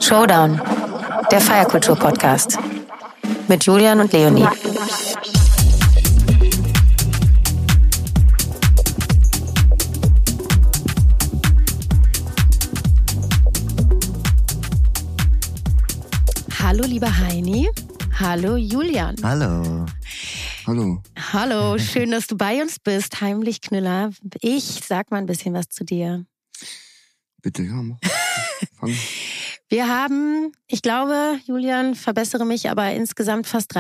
Showdown, der Feierkultur-Podcast mit Julian und Leonie. Hallo, lieber Heini. Hallo, Julian. Hallo. Hallo. Hallo, schön, dass du bei uns bist, Heimlich Knüller. Ich sag mal ein bisschen was zu dir. Bitte, ja, mach. Fang. Wir haben, ich glaube, Julian, verbessere mich, aber insgesamt fast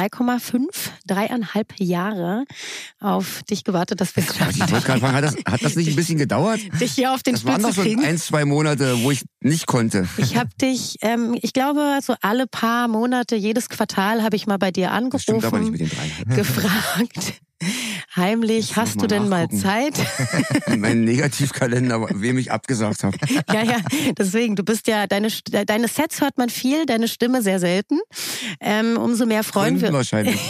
3,5 Jahre auf dich gewartet, dass wir Ich wollte gerade fragen, hat das nicht ein bisschen gedauert? dich hier auf den Das Stuhl waren zu doch so kriegen. 1-2 Monate, wo ich nicht konnte. Ich habe dich, ich glaube, so alle paar Monate, jedes Quartal habe ich mal bei dir Das stimmt aber nicht angerufen, mit den 3,5. gefragt, Heimlich, hast du mal denn mal nachgucken. Zeit? Mein Negativkalender, wem ich abgesagt habe. Ja, deswegen, du bist ja, deine Sets hört man viel, deine Stimme sehr selten. Umso mehr freuen wir wahrscheinlich.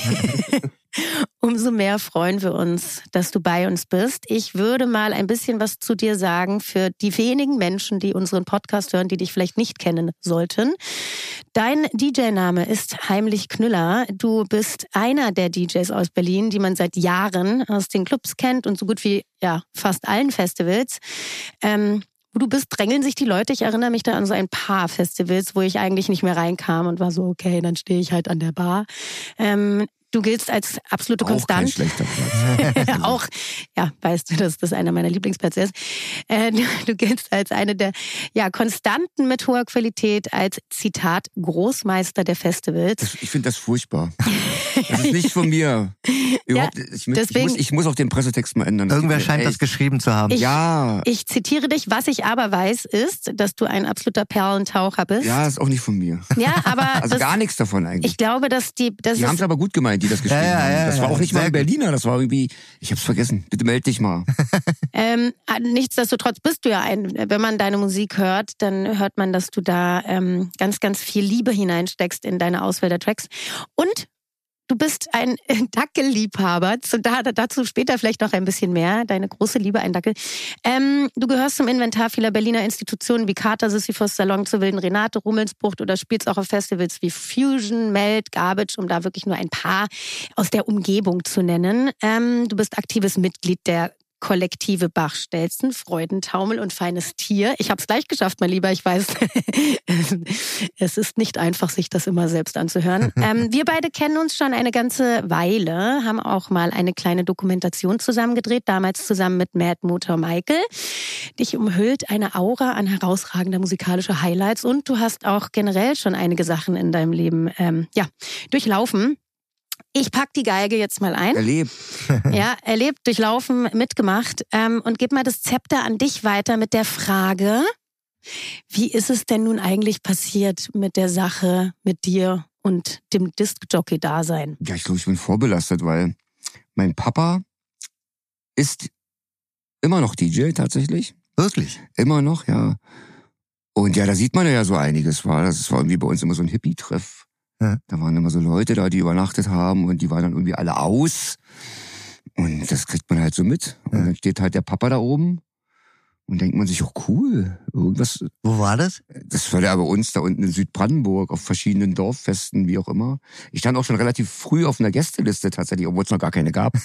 Umso mehr freuen wir uns, dass du bei uns bist. Ich würde mal ein bisschen was zu dir sagen für die wenigen Menschen, die unseren Podcast hören, die dich vielleicht nicht kennen sollten. Dein DJ-Name ist Heimlich Knüller. Du bist einer der DJs aus Berlin, die man seit Jahren aus den Clubs kennt und so gut wie fast allen Festivals. Wo du bist, drängeln sich die Leute. Ich erinnere mich da an so ein paar Festivals, wo ich eigentlich nicht mehr reinkam und war so, okay, dann stehe ich halt an der Bar. Du giltst als absolute Auch kein Konstant. schlechter Platz. Auch, weißt du, dass das einer meiner Lieblingsplätze ist. Du giltst als eine der Konstanten mit hoher Qualität, als Zitat Großmeister der Festivals. Ich finde das furchtbar. Das ist nicht von mir. Überhaupt, ich muss auch den Pressetext mal ändern. Irgendwer scheint das geschrieben zu haben. Ich zitiere dich. Was ich aber weiß, ist, dass du ein absoluter Perlentaucher bist. Ja, ist auch nicht von mir. Ja, aber Also gar nichts davon eigentlich. Ich glaube, dass die haben es aber gut gemeint, die das geschrieben haben. Das war auch nicht mal ein Berliner, das war irgendwie, ich hab's vergessen. Bitte melde dich mal. Nichtsdestotrotz bist du ja wenn man deine Musik hört, dann hört man, dass du da ganz, ganz viel Liebe hineinsteckst in deine Auswahl der Tracks. Und du bist ein Dackelliebhaber. Dazu später vielleicht noch ein bisschen mehr. Deine große Liebe, ein Dackel. Du gehörst zum Inventar vieler Berliner Institutionen wie Kater, Sisyphos, Salon zur Wilden Renate, Rummelsbucht oder spielst auch auf Festivals wie Fusion, Melt, Garbage, um da wirklich nur ein paar aus der Umgebung zu nennen. Du bist aktives Mitglied der Kollektive Bachstelzen, Freudentaumel und Feines Tier. Ich habe es gleich geschafft, mein Lieber. Ich weiß, es ist nicht einfach, sich das immer selbst anzuhören. Wir beide kennen uns schon eine ganze Weile, haben auch mal eine kleine Dokumentation zusammen gedreht, damals zusammen mit Mad Motor Michael. Dich umhüllt eine Aura an herausragender musikalischer Highlights und du hast auch generell schon einige Sachen in deinem Leben durchlaufen. Ich pack die Geige jetzt mal ein. Erlebt. Ja, erlebt, durchlaufen, mitgemacht und gebe mal das Zepter an dich weiter mit der Frage, wie ist es denn nun eigentlich passiert mit der Sache, mit dir und dem Disc-Jockey-Dasein? Ja, ich glaube, ich bin vorbelastet, weil mein Papa ist immer noch DJ tatsächlich. Wirklich? Immer noch, ja. Und ja, da sieht man ja so einiges. Das war irgendwie bei uns immer so ein Hippie-Treff. Ja. Da waren immer so Leute da, die übernachtet haben und die waren dann irgendwie alle aus. Und das kriegt man halt so mit. Und dann steht halt der Papa da oben und denkt man sich, oh cool, irgendwas. Wo war das? Das war ja bei uns da unten in Südbrandenburg auf verschiedenen Dorffesten, wie auch immer. Ich stand auch schon relativ früh auf einer Gästeliste tatsächlich, obwohl es noch gar keine gab.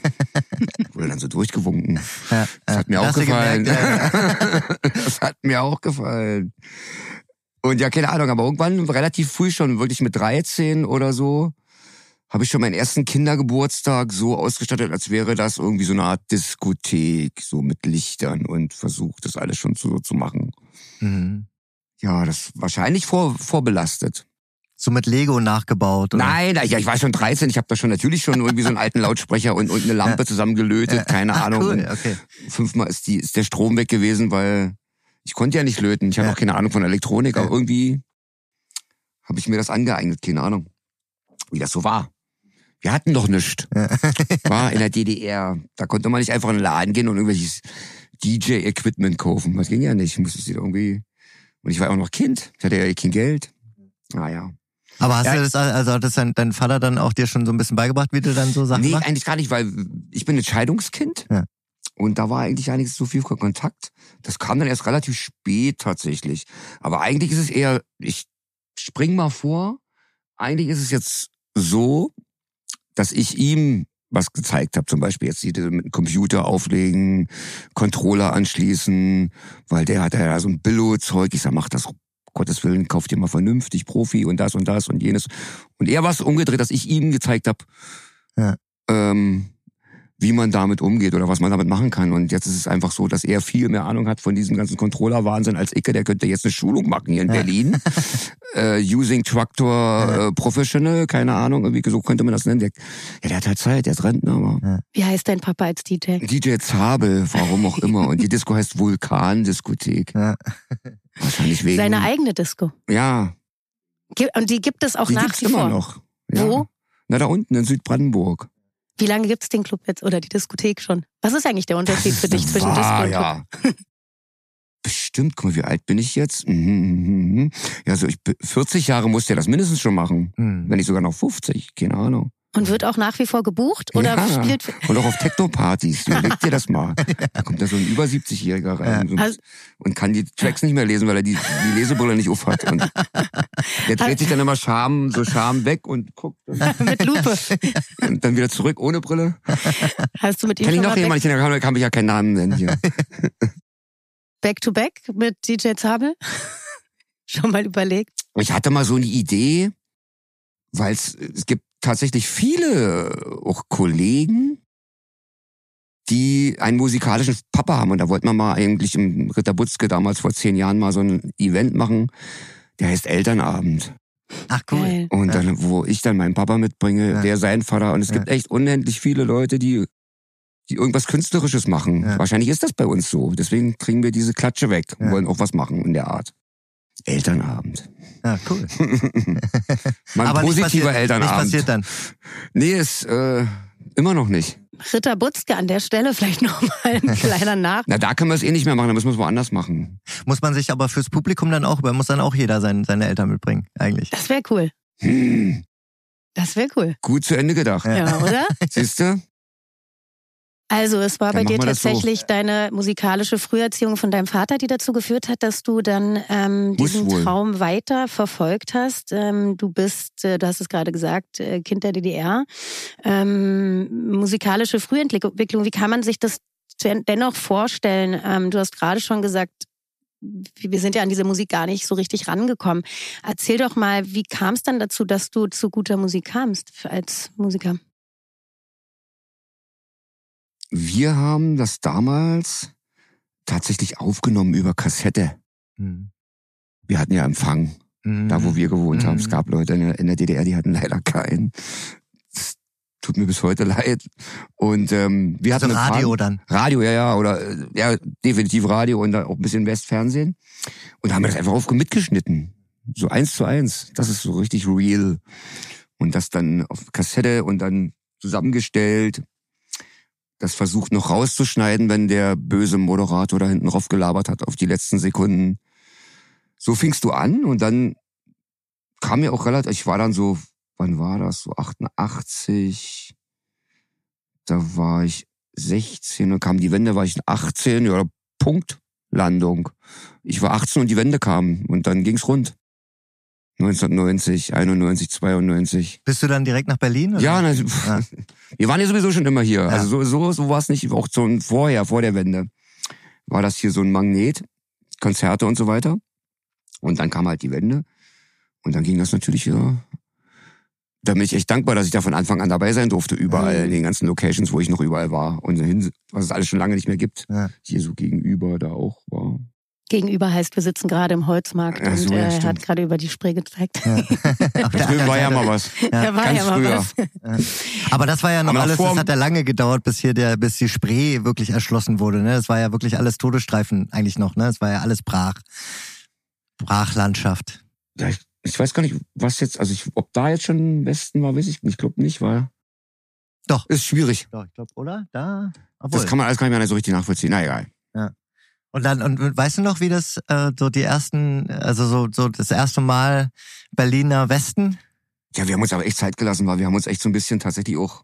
Wurde dann so durchgewunken. Ja, das hat mir auch hast du gefallen. gemerkt, Das hat mir auch gefallen. Und ja, keine Ahnung, aber irgendwann relativ früh schon, wirklich mit 13 oder so, habe ich schon meinen ersten Kindergeburtstag so ausgestattet, als wäre das irgendwie so eine Art Diskothek, so mit Lichtern und versucht, das alles schon so zu machen. Mhm. Ja, das wahrscheinlich vorbelastet. So mit Lego nachgebaut? Oder? Nein, ich war schon 13, ich habe da schon natürlich schon irgendwie so einen alten Lautsprecher und eine Lampe zusammengelötet, keine Ahnung. Cool, okay. 5-mal ist der Strom weg gewesen, weil ich konnte ja nicht löten. Ich hatte auch keine Ahnung von Elektronik, aber irgendwie habe ich mir das angeeignet, keine Ahnung, wie das so war. Wir hatten doch nichts. War in der DDR. Da konnte man nicht einfach in den Laden gehen und irgendwelches DJ-Equipment kaufen. Das ging ja nicht. Ich musste es irgendwie. Und ich war auch noch Kind. Ich hatte ja kein Geld. Naja. Aber hast du das, also hat das dein Vater dann auch dir schon so ein bisschen beigebracht, wie du dann so Sachen machst? Nee, eigentlich gar nicht, weil ich bin ein Scheidungskind. Ja. Und da war eigentlich einiges so viel Kontakt. Das kam dann erst relativ spät tatsächlich. Aber eigentlich ist es eher, ich spring mal vor. Eigentlich ist es jetzt so, dass ich ihm was gezeigt habe. Zum Beispiel jetzt mit dem Computer auflegen, Controller anschließen, weil der hat ja so ein Billo-Zeug. Ich sag, mach das, Gottes Willen, kauf dir mal vernünftig, Profi und das und jenes. Und er war es umgedreht, dass ich ihm gezeigt habe, wie man damit umgeht oder was man damit machen kann. Und jetzt ist es einfach so, dass er viel mehr Ahnung hat von diesem ganzen Controller-Wahnsinn als ich. Der könnte jetzt eine Schulung machen hier in Berlin. Using Traktor Professional, keine Ahnung, irgendwie so könnte man das nennen. Der hat halt Zeit, der ist Rentner. Aber. Wie heißt dein Papa als DJ? DJ Zabel, warum auch immer. Und die Disco heißt Vulkan-Diskothek. Ja. Wahrscheinlich wegen... Seine eigene Disco. Ja. Und die gibt es auch Die nach gibt's wie vor? immer noch. Ja. Wo? Na, da unten in Südbrandenburg. Wie lange gibt's den Club jetzt oder die Diskothek schon? Was ist eigentlich der Unterschied für dich zwischen Disco und Club? Ja. Bestimmt, guck mal, wie alt bin ich jetzt? Ja, so 40 Jahre muss der das mindestens schon machen. Wenn nicht sogar noch 50, keine Ahnung. Und wird auch nach wie vor gebucht? Oder spielt... Und auch auf Techno-Partys. Überleg dir das mal. Da kommt da so ein über 70-Jähriger rein und kann die Tracks nicht mehr lesen, weil er die Lesebrille nicht aufhat. Und der dreht sich dann immer Scham weg und guckt. Mit Lupe. Und dann wieder zurück ohne Brille. Hast du mit ihm Kenn ich schon noch mal jemanden? Kann ich ja keinen Namen nennen hier. Back-to-Back mit DJ Zabel? Schon mal überlegt? Ich hatte mal so eine Idee, weil es gibt tatsächlich viele auch Kollegen, die einen musikalischen Papa haben. Und da wollten wir mal eigentlich im Ritter Butzke damals vor 10 Jahren mal so ein Event machen. Der heißt Elternabend. Ach, cool. Geil. Und dann, wo ich dann meinen Papa mitbringe, der seinen Vater. Und es gibt echt unendlich viele Leute, die irgendwas Künstlerisches machen. Ja. Wahrscheinlich ist das bei uns so. Deswegen kriegen wir diese Klatsche weg und wollen auch was machen in der Art. Elternabend. Ja, cool. Mal ein positiver Elternabend. Was passiert dann? Nee, ist immer noch nicht. Ritter Butzke an der Stelle vielleicht noch mal ein kleiner Nach. Na, da können wir es eh nicht mehr machen, da müssen wir es woanders machen. Muss man sich aber fürs Publikum dann auch, muss dann auch jeder seine Eltern mitbringen, eigentlich. Das wäre cool. Das wäre cool. Gut zu Ende gedacht. Ja, oder? Siehst du? Also es war Dann bei dir machen wir das tatsächlich deine musikalische Früherziehung von deinem Vater, die dazu geführt hat, dass du dann diesen Traum weiter verfolgt hast. Du hast es gerade gesagt, Kind der DDR. Musikalische Frühentwicklung, wie kann man sich das dennoch vorstellen? Du hast gerade schon gesagt, wir sind ja an diese Musik gar nicht so richtig rangekommen. Erzähl doch mal, wie kam es dann dazu, dass du zu guter Musik kamst als Musiker? Wir haben das damals tatsächlich aufgenommen über Kassette. Wir hatten ja Empfang, da wo wir gewohnt haben. Es gab Leute in der DDR, die hatten leider keinen. Das tut mir bis heute leid. Und wir hatten Radio dann? Radio, oder definitiv Radio und dann auch ein bisschen Westfernsehen. Und da haben wir das einfach mitgeschnitten. So 1:1. Das ist so richtig real. Und das dann auf Kassette und dann zusammengestellt. Das versucht noch rauszuschneiden, wenn der böse Moderator da hinten drauf gelabert hat auf die letzten Sekunden. So fingst du an und dann kam mir auch relativ, ich war dann so, wann war das? So 88, da war ich 16 und kam die Wende, war ich 18, ja, Punktlandung. Ich war 18 und die Wende kam und dann ging's rund. 1990, 91, 92. Bist du dann direkt nach Berlin? Oder? Ja, wir waren ja sowieso schon immer hier. Ja. Also so war es nicht, auch schon vor der Wende. War das hier so ein Magnet, Konzerte und so weiter. Und dann kam halt die Wende. Und dann ging das natürlich wieder. Da bin ich echt dankbar, dass ich da von Anfang an dabei sein durfte, überall, in den ganzen Locations, wo ich noch überall war. Und was es alles schon lange nicht mehr gibt. Ja. Hier so gegenüber da auch war. Gegenüber heißt, wir sitzen gerade im Holzmarkt und er hat gerade über die Spree gezeigt. Ja. Früher war ja mal was. Ja, war ja mal was. Aber das war ja noch alles, das hat ja lange gedauert, bis die Spree wirklich erschlossen wurde. Ne? Das war ja wirklich alles Todesstreifen eigentlich noch. Ne? Es war ja alles Brachlandschaft. Ja, ich weiß gar nicht, was jetzt, also ob da jetzt schon im Westen war, weiß ich nicht. Ich glaube nicht, weil... Doch. Ist schwierig. Doch, ich glaube, oder? Da? Obwohl. Das kann man alles gar nicht mehr so richtig nachvollziehen. Na egal. Ja. Und weißt du noch, wie das so die ersten, also so das erste Mal Berliner Westen? Ja, wir haben uns aber echt Zeit gelassen, weil wir haben uns echt so ein bisschen tatsächlich auch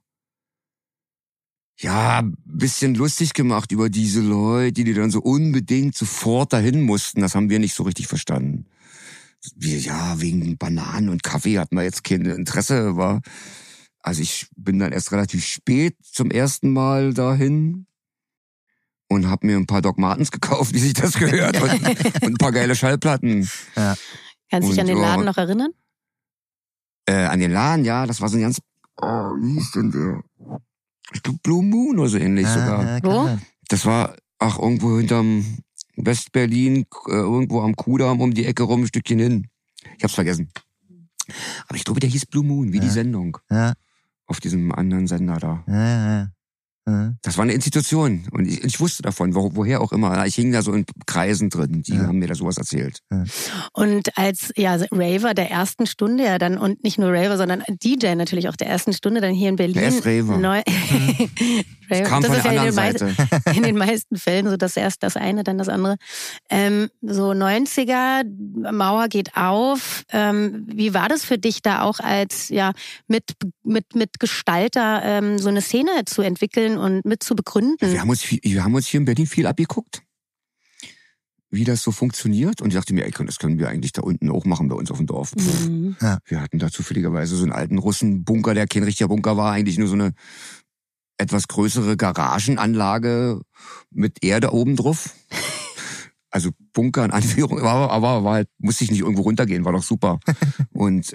ein bisschen lustig gemacht über diese Leute, die dann so unbedingt sofort dahin mussten. Das haben wir nicht so richtig verstanden. wegen Bananen und Kaffee hatten wir jetzt kein Interesse, war. Also ich bin dann erst relativ spät zum ersten Mal dahin und habe mir ein paar Doc Martens gekauft, wie sich das gehört, und ein paar geile Schallplatten. Ja. Kannst du dich an den Laden noch erinnern? An den Laden, ja, das war so ein ganz, wie hieß denn der? Ich glaube Blue Moon oder so ähnlich sogar. Wo? Das war, irgendwo hinterm West-Berlin, irgendwo am Kudamm um die Ecke rum, ein Stückchen hin. Ich hab's vergessen. Aber ich glaube, der hieß Blue Moon, wie die Sendung. Ja. Auf diesem anderen Sender da. Ja. Das war eine Institution und ich wusste davon, woher auch immer. Ich hing da so in Kreisen drin, die haben mir da sowas erzählt. Und als Raver der ersten Stunde ja dann, und nicht nur Raver, sondern DJ natürlich auch der ersten Stunde dann hier in Berlin. Der ist Raver. Raver. Kam das von ist der ja anderen Seite. In den meisten Fällen so, dass erst das eine, dann das andere. So 90er, Mauer geht auf. Wie war das für dich da auch als mit Gestalter so eine Szene zu entwickeln und mit zu begründen? Wir haben uns hier in Berlin viel abgeguckt, wie das so funktioniert. Und ich dachte mir, das können wir eigentlich da unten auch machen bei uns auf dem Dorf. Ja. Wir hatten da zufälligerweise so einen alten Russen-Bunker, der kein richtiger Bunker war, eigentlich nur so eine etwas größere Garagenanlage mit Erde oben drauf. Also Bunker in Anführung, aber war halt, musste ich nicht irgendwo runtergehen, war doch super. Und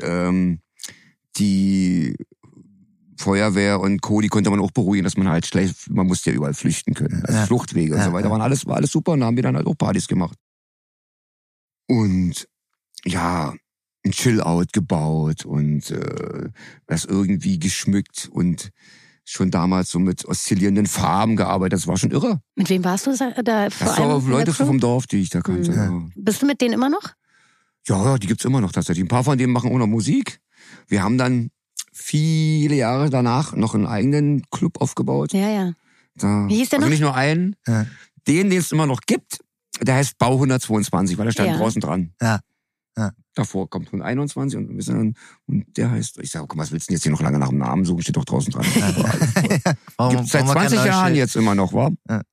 die Feuerwehr und Co., die konnte man auch beruhigen, dass man halt schlecht, man musste ja überall flüchten können. Also Fluchtwege und so weiter, war alles super und da haben wir dann halt auch Partys gemacht. Und ja, ein Chill-Out gebaut und das irgendwie geschmückt und schon damals so mit oszillierenden Farben gearbeitet. Das war schon irre. Mit wem warst du da? Das waren Leute vom Dorf, die ich da kannte. Ja. Bist du mit denen immer noch? Ja, die gibt's immer noch tatsächlich. Ein paar von denen machen auch noch Musik. Wir haben dann viele Jahre danach noch einen eigenen Club aufgebaut. Ja. Wie hieß der noch? Also nicht nur einen. Ja. Den es immer noch gibt, der heißt Bau 122, weil der stand draußen dran. Ja. Davor kommt 121 und der heißt, ich sage, was willst du denn jetzt hier noch lange nach dem Namen suchen? Steht doch draußen dran. Gibt's seit 20 Jahren jetzt immer noch, wa? Ja.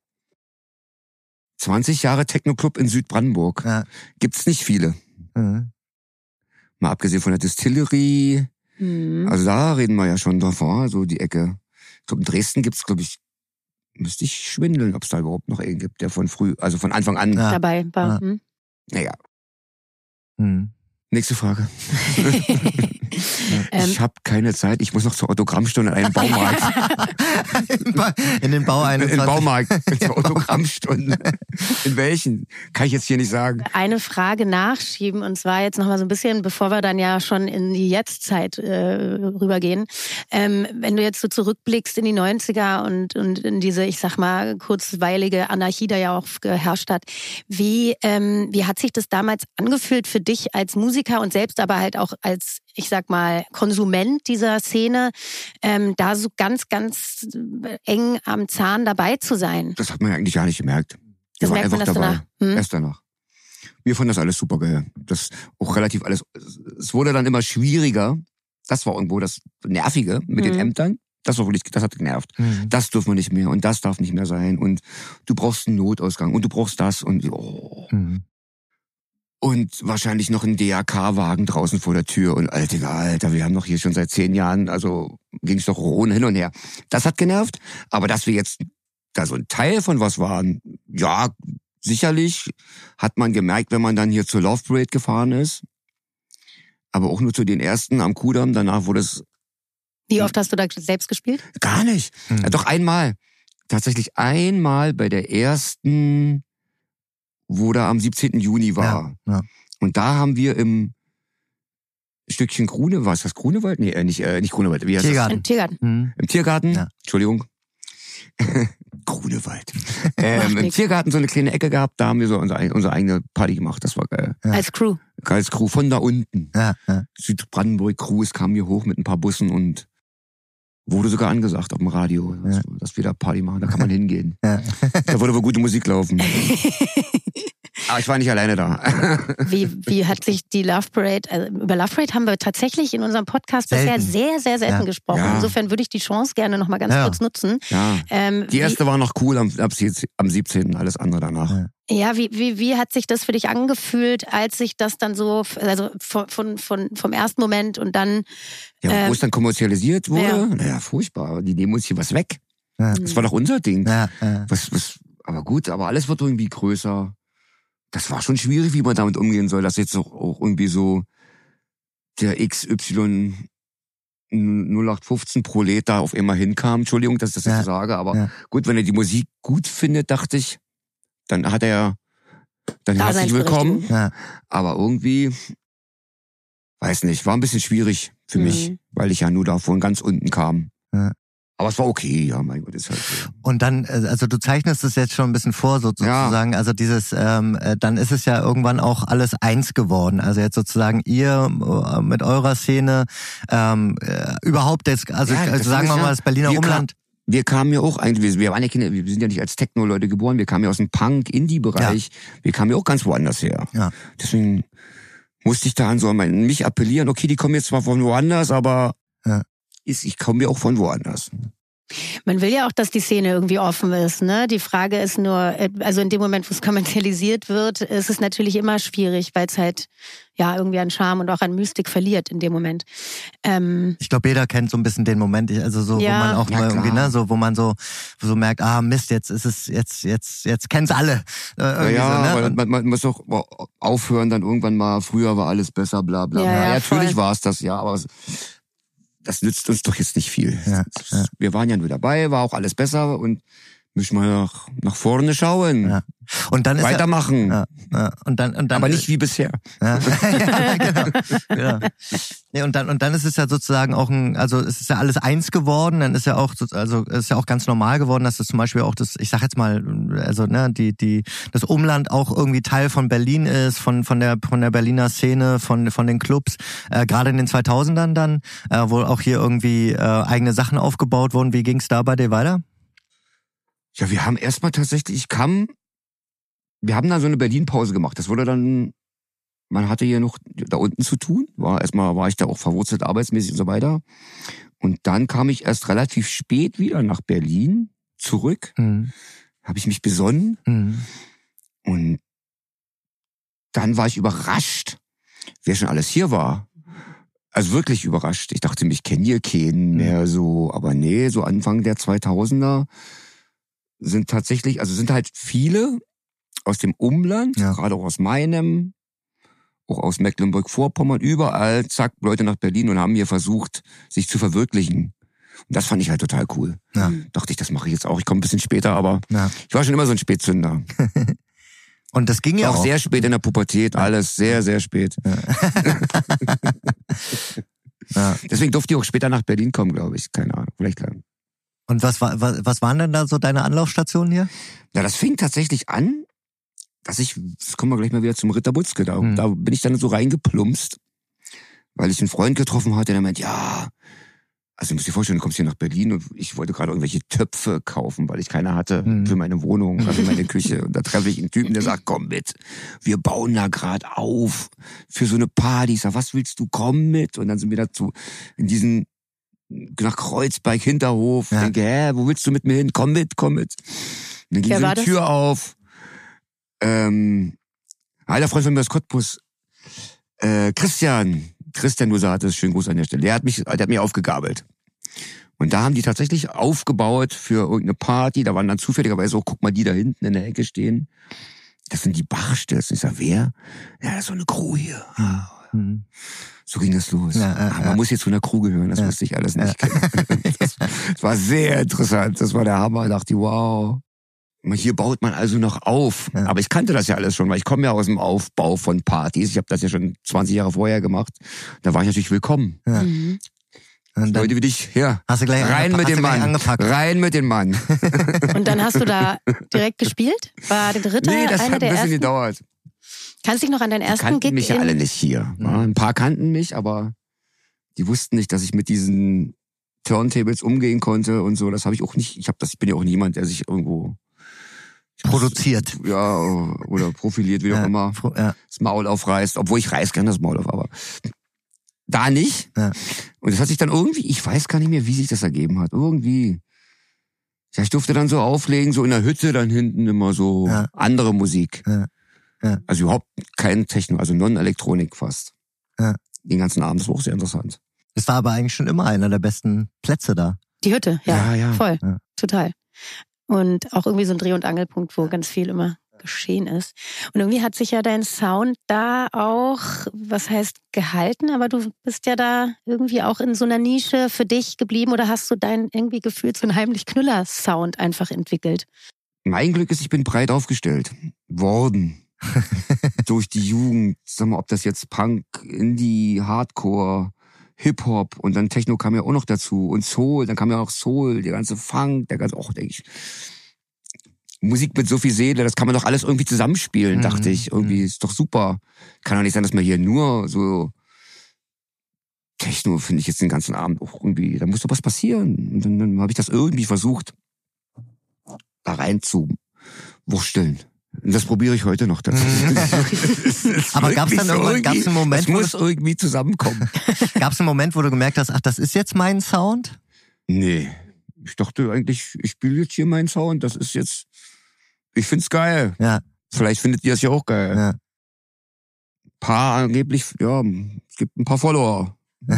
20 Jahre Techno-Club in Südbrandenburg. Ja. Gibt's nicht viele. Mhm. Mal abgesehen von der Distillerie. Also da reden wir ja schon davor, so die Ecke. Ich glaube, in Dresden gibt's, müsste ich schwindeln, ob es da überhaupt noch einen gibt, der von Anfang an dabei war. Naja. Nächste Frage. Ich habe keine Zeit, ich muss noch zur Autogrammstunde in einen Baumarkt. In den Bau 21. In den Baumarkt, zur Autogrammstunde. In welchen? Kann ich jetzt hier nicht sagen. Eine Frage nachschieben, und zwar jetzt nochmal so ein bisschen, bevor wir dann ja schon in die Jetztzeit rübergehen. Wenn du jetzt so zurückblickst in die 90er und in diese, ich sag mal, kurzweilige Anarchie, da ja auch geherrscht hat, wie hat sich das damals angefühlt für dich als Musiker und selbst aber halt auch als, ich sag mal, Konsument dieser Szene, da so ganz, ganz eng am Zahn dabei zu sein? Das hat man ja eigentlich gar nicht gemerkt. Das merkt man erst danach. Erst danach. Wir fanden das alles super geil. Das auch relativ alles. Es wurde dann immer schwieriger. Das war irgendwo das Nervige mit den Ämtern. Das hat genervt. Das dürfen wir nicht mehr und das darf nicht mehr sein und du brauchst einen Notausgang und du brauchst das und und wahrscheinlich noch einen DRK-Wagen draußen vor der Tür und Alter, wir haben doch hier schon seit 10 Jahren, also ging's doch ohne hin und her. Das hat genervt, aber dass wir jetzt da so ein Teil von was waren, ja, sicherlich hat man gemerkt, wenn man dann hier zur Love Parade gefahren ist, aber auch nur zu den ersten am Kudamm, danach wurde es... Wie oft hast du da selbst gespielt? Gar nicht. Ja, doch einmal. Tatsächlich einmal bei der ersten, wo da am 17. Juni war. Ja. Und da haben wir im Stückchen Grune, war es das Grunewald? Nee, nicht Grunewald. Wie heißt Tiergarten. Im Tiergarten. Im Tiergarten? Ja. Entschuldigung. Grunewald. Im Tiergarten so eine kleine Ecke gehabt, da haben wir so unsere eigene Party gemacht. Das war geil. Ja. Als Crew von da unten. Ja. Südbrandenburg Crew, es kam hier hoch mit ein paar Bussen und wurde sogar angesagt auf dem Radio, dass wir da Party machen, da kann man hingehen. Ja. Da würde wohl gute Musik laufen. Aber ich war nicht alleine da. Wie hat sich die Love Parade, also über Love Parade haben wir tatsächlich in unserem Podcast bisher sehr, sehr selten gesprochen. Ja. Insofern würde ich die Chance gerne noch mal ganz kurz nutzen. Ja. Die erste war noch cool am 17., alles andere danach. Ja, wie hat sich das für dich angefühlt, als sich das dann so, also vom ersten Moment und dann... Ja, wo es dann kommerzialisiert wurde? Naja, furchtbar. Die nehmen uns hier was weg. Ja. Das war doch unser Ding. Ja. Aber gut, aber alles wird irgendwie größer. Das war schon schwierig, wie man damit umgehen soll, dass jetzt auch irgendwie so der XY 0815 Prolet da auf einmal hinkam. Entschuldigung, dass ich das jetzt so sage, aber gut, wenn er die Musik gut findet, dachte ich, dann hat er, dann herzlich willkommen. Ja. Aber irgendwie, weiß nicht, war ein bisschen schwierig für mich, weil ich ja nur da von ganz unten kam. Ja. Aber es war okay, ja, mein Gott, ist halt so. Und dann, also du zeichnest es jetzt schon ein bisschen vor, sozusagen, also dieses, dann ist es ja irgendwann auch alles eins geworden. Also jetzt sozusagen ihr mit eurer Szene, überhaupt jetzt, also sagen wir mal das Berliner Umland. Wir kamen ja auch eigentlich, wir waren ja Kinder, wir sind ja nicht als Techno-Leute geboren, wir kamen ja aus dem Punk-Indie-Bereich, wir kamen ja auch ganz woanders her. Ja. Deswegen musste ich da an mich appellieren, okay, die kommen jetzt zwar von woanders, aber ich komme ja auch von woanders. Man will ja auch, dass die Szene irgendwie offen ist, ne? Die Frage ist nur, also in dem Moment, wo es kommerzialisiert wird, ist es natürlich immer schwierig, weil es halt ja irgendwie an Charme und auch an Mystik verliert in dem Moment. Ich glaube, jeder kennt so ein bisschen den Moment, also so, wo man auch mal irgendwie, ne, so, wo man so merkt, Mist, jetzt ist es, jetzt kennen's alle. Aber man muss doch aufhören, dann irgendwann mal, früher war alles besser, bla bla. Ja, natürlich war es das, aber das nützt uns doch jetzt nicht viel. Ja. Wir waren ja nur dabei, war auch alles besser und müssen wir nach vorne schauen. Ja. Und dann weitermachen. Und dann, aber nicht wie bisher. Ja. Genau. Nee, und dann ist es ja sozusagen auch also es ist ja alles eins geworden, dann ist ja auch, also es ist ja auch ganz normal geworden, dass das zum Beispiel auch das, ich sag jetzt mal, also ne, das Umland auch irgendwie Teil von Berlin ist, von der Berliner Szene, von den Clubs, gerade in den 2000ern dann, wo auch hier irgendwie eigene Sachen aufgebaut wurden. Wie ging's da bei dir weiter? Ja, wir haben erstmal tatsächlich, wir haben da so eine Berlin-Pause gemacht. Das wurde dann, man hatte hier noch da unten zu tun. Erstmal war ich da auch verwurzelt arbeitsmäßig und so weiter. Und dann kam ich erst relativ spät wieder nach Berlin zurück. Habe ich mich besonnen. Und dann war ich überrascht, wer schon alles hier war. Also wirklich überrascht. Ich dachte, mich kennen hier keinen mehr so. Aber nee, so Anfang der 2000er sind halt viele aus dem Umland, gerade auch aus meinem, auch aus Mecklenburg-Vorpommern, überall, zack, Leute nach Berlin und haben hier versucht, sich zu verwirklichen. Und das fand ich halt total cool. Ja. Dachte ich, das mache ich jetzt auch. Ich komme ein bisschen später, aber ich war schon immer so ein Spätzünder. Und das ging ja auch. Auch sehr spät in der Pubertät, alles sehr, sehr spät. Deswegen durfte ich auch später nach Berlin kommen, glaube ich. Keine Ahnung, vielleicht lang. Und was waren denn da so deine Anlaufstationen hier? Ja, das fing tatsächlich an, das kommen wir gleich mal wieder zum Ritter Butzke. Da bin ich dann so reingeplumpst, weil ich einen Freund getroffen hatte, der meint, also du musst dir vorstellen, du kommst hier nach Berlin und ich wollte gerade irgendwelche Töpfe kaufen, weil ich keine hatte für meine Wohnung, für meine Küche. Und da treffe ich einen Typen, der sagt, komm mit, wir bauen da gerade auf für so eine Party. Ich sag, was willst du, komm mit? Und dann sind wir dazu in diesen nach Kreuzberg, Hinterhof. Ich denke, wo willst du mit mir hin? Komm mit. Und dann ging so die Tür auf. Alter Freund von mir aus Cottbus, Christian Dusates, schönen Gruß an der Stelle. Der hat mich aufgegabelt. Und da haben die tatsächlich aufgebaut für irgendeine Party. Da waren dann zufälligerweise so, guck mal, die da hinten in der Ecke stehen. Das sind die Bachstills. Ich sag, wer? Ja, das ist so eine Crew hier. So ging das los. Man muss jetzt zu einer Crew gehören, das wusste ich alles nicht. Das war sehr interessant, das war der Hammer. Ich dachte, wow. Hier baut man also noch auf. Aber ich kannte das ja alles schon, weil ich komme ja aus dem Aufbau von Partys. Ich habe das ja schon 20 Jahre vorher gemacht. Da war ich natürlich willkommen. Leute wie dich, hast du gleich rein mit dem Mann. Rein mit dem Mann. Und dann hast du da direkt gespielt? War der Ritter Nee, das hat ein bisschen gedauert. Kannst du dich noch an deinen ersten Gig? Die kannten mich ja alle nicht hier. Ein paar kannten mich, aber die wussten nicht, dass ich mit diesen Turntables umgehen konnte und so. Das habe ich auch nicht. Ich bin ja auch niemand, der sich irgendwo produziert. Ja, oder profiliert, wie auch immer. Das Maul aufreißt. Obwohl ich reiß gerne das Maul auf, aber da nicht. Ja. Und das hat sich dann irgendwie, ich weiß gar nicht mehr, wie sich das ergeben hat. Irgendwie. Ja, ich durfte dann so auflegen, so in der Hütte dann hinten immer so andere Musik. Ja. Also überhaupt kein Techno, also Non-Elektronik fast. Ja. Den ganzen Abend, das war auch sehr interessant. Das war aber eigentlich schon immer einer der besten Plätze da. Die Hütte, ja. Voll. Ja. Total. Und auch irgendwie so ein Dreh- und Angelpunkt, wo ganz viel immer geschehen ist. Und irgendwie hat sich ja dein Sound da auch, was heißt gehalten, aber du bist ja da irgendwie auch in so einer Nische für dich geblieben oder hast du deinen irgendwie gefühlt so einen heimlich Knüller-Sound einfach entwickelt? Mein Glück ist, ich bin breit aufgestellt worden. Durch die Jugend, sag mal, ob das jetzt Punk, Indie, Hardcore, Hip-Hop und dann Techno kam ja auch noch dazu und Soul, dann kam ja auch Soul, der ganze Funk, der ganze, denke ich, Musik mit so viel Seele, das kann man doch alles irgendwie zusammenspielen, dachte ich. Irgendwie ist doch super. Kann doch nicht sein, dass man hier nur so Techno, finde ich jetzt den ganzen Abend auch irgendwie, da muss doch was passieren. Und dann habe ich das irgendwie versucht, da rein zu wursteln. Und das probiere ich heute noch tatsächlich. Aber gab es dann gab's einen Moment, das muss irgendwie zusammenkommen. Gab es einen Moment, wo du gemerkt hast, ach, das ist jetzt mein Sound? Nee. Ich dachte eigentlich, ich spiele jetzt hier meinen Sound, das ist jetzt, ich find's geil. Ja. Vielleicht findet ihr es ja auch geil. Ja. Paar angeblich, ja, es gibt ein paar Follower.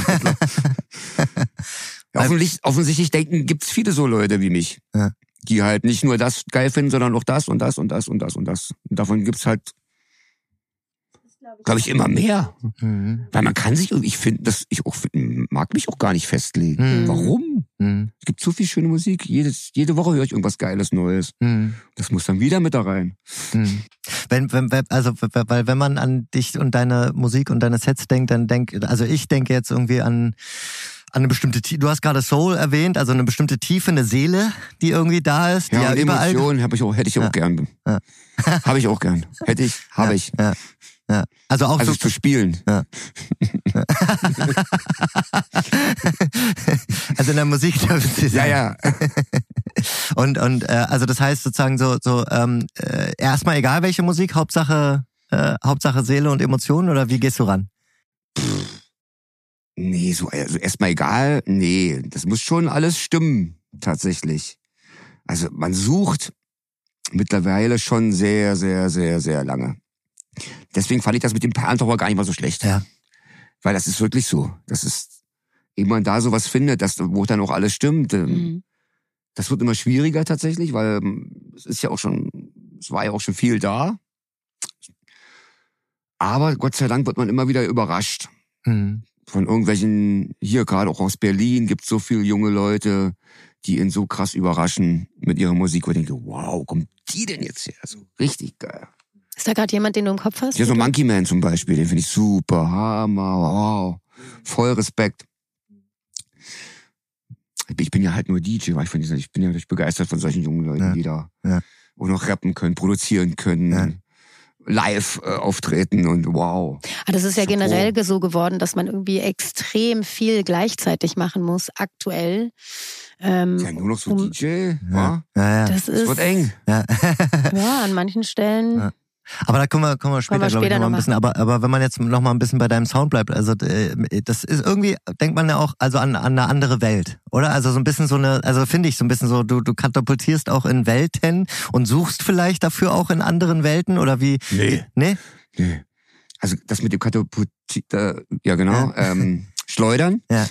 Ja, offensichtlich gibt's viele so Leute wie mich. Ja. Die halt nicht nur das geil finden, sondern auch das und das und das und das und das. Und davon gibt's halt, glaube ich, immer mehr. Weil man kann sich, mag mich auch gar nicht festlegen. Warum? Es gibt so viel schöne Musik. Jede Woche höre ich irgendwas Geiles, Neues. Das muss dann wieder mit da rein. Weil wenn man an dich und deine Musik und deine Sets denkt, also ich denke jetzt irgendwie an eine bestimmte Tiefe. Du hast gerade Soul erwähnt, also eine bestimmte Tiefe, eine Seele, die irgendwie da ist. Die ja, und überall. Emotionen hätte ich auch gern. Ja. Habe ich auch gern. Habe ich. Ja. Ja. Also auch also so zu spielen. Ja. Also in der Musik dürfen sie sein. Ja. Und also das heißt sozusagen erstmal egal welche Musik, Hauptsache Seele und Emotionen, oder wie gehst du ran? Nee, also erstmal egal. Nee, das muss schon alles stimmen, tatsächlich. Also man sucht mittlerweile schon sehr, sehr, sehr, sehr lange. Deswegen fand ich das mit dem Perlentaucher gar nicht mal so schlecht. Ja. Weil das ist wirklich so. Das ist, ehe man da sowas findet, wo dann auch alles stimmt, das wird immer schwieriger tatsächlich, weil es war ja auch schon viel da. Aber Gott sei Dank wird man immer wieder überrascht. Von irgendwelchen, hier gerade auch aus Berlin, gibt es so viele junge Leute, die ihn so krass überraschen mit ihrer Musik. Und ich denke, wow, kommt die denn jetzt her? So richtig geil. Ist da gerade jemand, den du im Kopf hast? Ja, so Monkey Man zum Beispiel, den finde ich super, Hammer, wow, voll Respekt. Ich bin ja halt nur DJ, weil ich bin ja nicht begeistert von solchen jungen Leuten, die da auch noch rappen können, produzieren können, live auftreten und wow. Das ist ja generell so geworden, dass man irgendwie extrem viel gleichzeitig machen muss, aktuell. Ja, nur noch so DJ, ja. Das wird eng. Ja, an manchen Stellen. Ja. Aber da kommen wir später, glaube ich, noch mal ein bisschen. Aber wenn man jetzt noch mal ein bisschen bei deinem Sound bleibt, also das ist irgendwie, denkt man ja auch, also an eine andere Welt, oder? Also so ein bisschen finde ich so ein bisschen so, du katapultierst auch in Welten und suchst vielleicht dafür auch in anderen Welten, oder wie? Nee? Also das mit dem ja genau, Schleudern. Ja.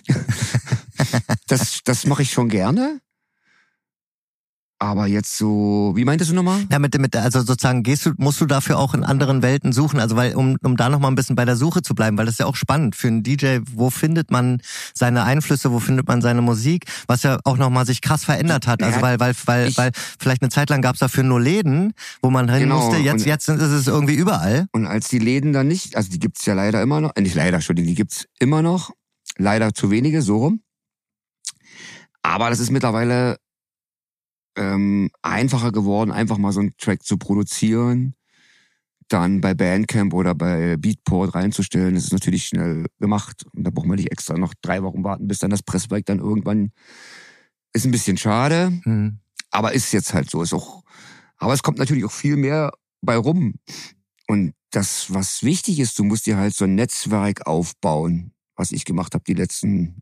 Das mache ich schon gerne. Aber jetzt so, wie meintest du nochmal? Ja, also sozusagen musst du dafür auch in anderen Welten suchen, also weil, um da noch mal ein bisschen bei der Suche zu bleiben, weil das ist ja auch spannend für einen DJ, wo findet man seine Einflüsse, wo findet man seine Musik, was ja auch noch mal sich krass verändert hat, also weil vielleicht eine Zeit lang gab's dafür nur Läden, wo man hin musste, jetzt ist es irgendwie überall. Und als die Läden dann nicht, also die gibt's ja leider immer noch, nicht leider, Entschuldigung, die gibt's immer noch, leider zu wenige, so rum. Aber das ist mittlerweile einfacher geworden, einfach mal so einen Track zu produzieren, dann bei Bandcamp oder bei Beatport reinzustellen. Das ist natürlich schnell gemacht. Und da braucht man nicht extra noch 3 Wochen warten, bis dann das Presswerk dann irgendwann ist. Ein bisschen schade, aber ist jetzt halt so. Ist auch Aber es kommt natürlich auch viel mehr bei rum. Und das, was wichtig ist, du musst dir halt so ein Netzwerk aufbauen, was ich gemacht habe die letzten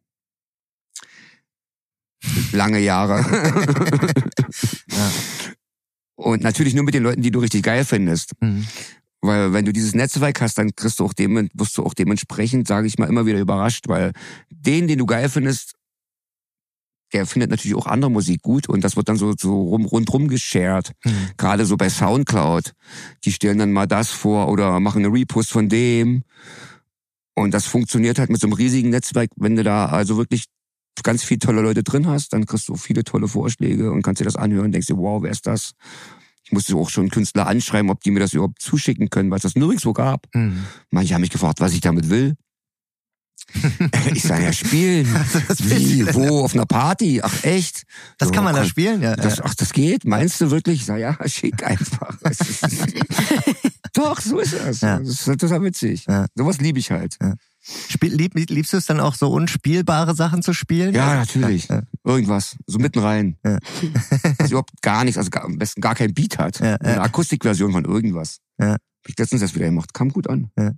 lange Jahre. Ja. Und natürlich nur mit den Leuten, die du richtig geil findest. Mhm. Weil wenn du dieses Netzwerk hast, dann wirst du auch dementsprechend, sage ich mal, immer wieder überrascht. Weil den du geil findest, der findet natürlich auch andere Musik gut und das wird dann so rundrum geshared. Mhm. Gerade so bei Soundcloud. Die stellen dann mal das vor oder machen eine Repost von dem. Und das funktioniert halt mit so einem riesigen Netzwerk. Wenn du da also wirklich ganz viele tolle Leute drin hast, dann kriegst du viele tolle Vorschläge und kannst dir das anhören und denkst dir, wow, wer ist das? Ich musste auch schon Künstler anschreiben, ob die mir das überhaupt zuschicken können, weil es das nirgendwo gab. Mhm. Manche haben mich gefragt, was ich damit will. Ich sage, ja, spielen. Wie? Wo? Auf einer Party? Ach, echt? Das so, kann man da spielen, ja. Ach, das geht? Meinst du wirklich? Ich sage, ja, schick einfach. Doch, so ist das. Ja. Das ist total witzig. Ja. Sowas liebe ich halt. Ja. Liebst du es dann auch so unspielbare Sachen zu spielen? Ja, natürlich. Ja. Irgendwas. So mitten rein. Ja. Das überhaupt gar nichts, also am besten gar kein Beat hat. Ja, ja. Eine Akustikversion von irgendwas. Ja. Hab ich letztens erst wieder gemacht. Kam gut an. Ja.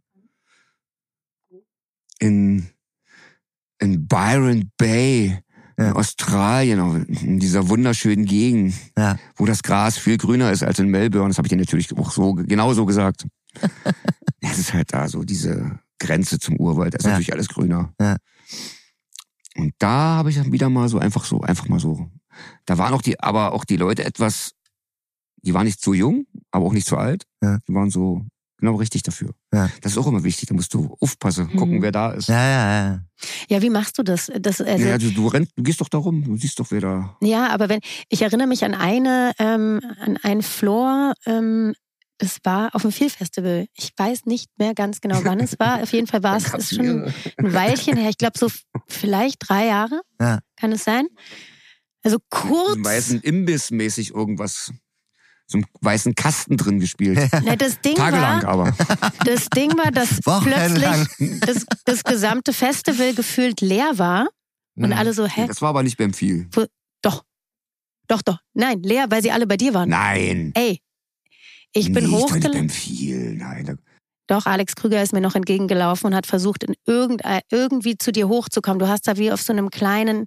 In Byron Bay, in Australien, in dieser wunderschönen Gegend, wo das Gras viel grüner ist als in Melbourne. Das habe ich dir natürlich auch so genauso gesagt. Das ist halt da so diese Grenze zum Urwald. Da ist natürlich alles grüner. Ja. Und da habe ich dann wieder mal einfach mal so. Da waren aber auch die Leute etwas, die waren nicht so jung, aber auch nicht so alt. Ja. Die waren so genau richtig dafür. Ja. Das ist auch immer wichtig. Da musst du aufpassen, gucken, wer da ist. Ja, wie machst du das? Du gehst doch da rum, du siehst doch, wer da. Ja, aber ich erinnere mich an einen Floor, es war auf dem Feel-Festival. Ich weiß nicht mehr ganz genau, wann es war. Auf jeden Fall war es ist schon ein Weilchen her. Ich glaube so vielleicht 3 Jahre. Ja. Kann es sein? Also kurz. Im weißen Imbiss mäßig irgendwas. So einen weißen Kasten drin gespielt. Na, das Ding tagelang aber. Das Ding war, dass plötzlich das gesamte Festival gefühlt leer war. Und alle so, hä? Das war aber nicht beim Feel. Doch. Nein, leer, weil sie alle bei dir waren. Nein. Ey, ich bin hochgelaufen. Beim Feel, nein. Doch, Alex Krüger ist mir noch entgegengelaufen und hat versucht, irgendwie zu dir hochzukommen. Du hast da wie auf so einer kleinen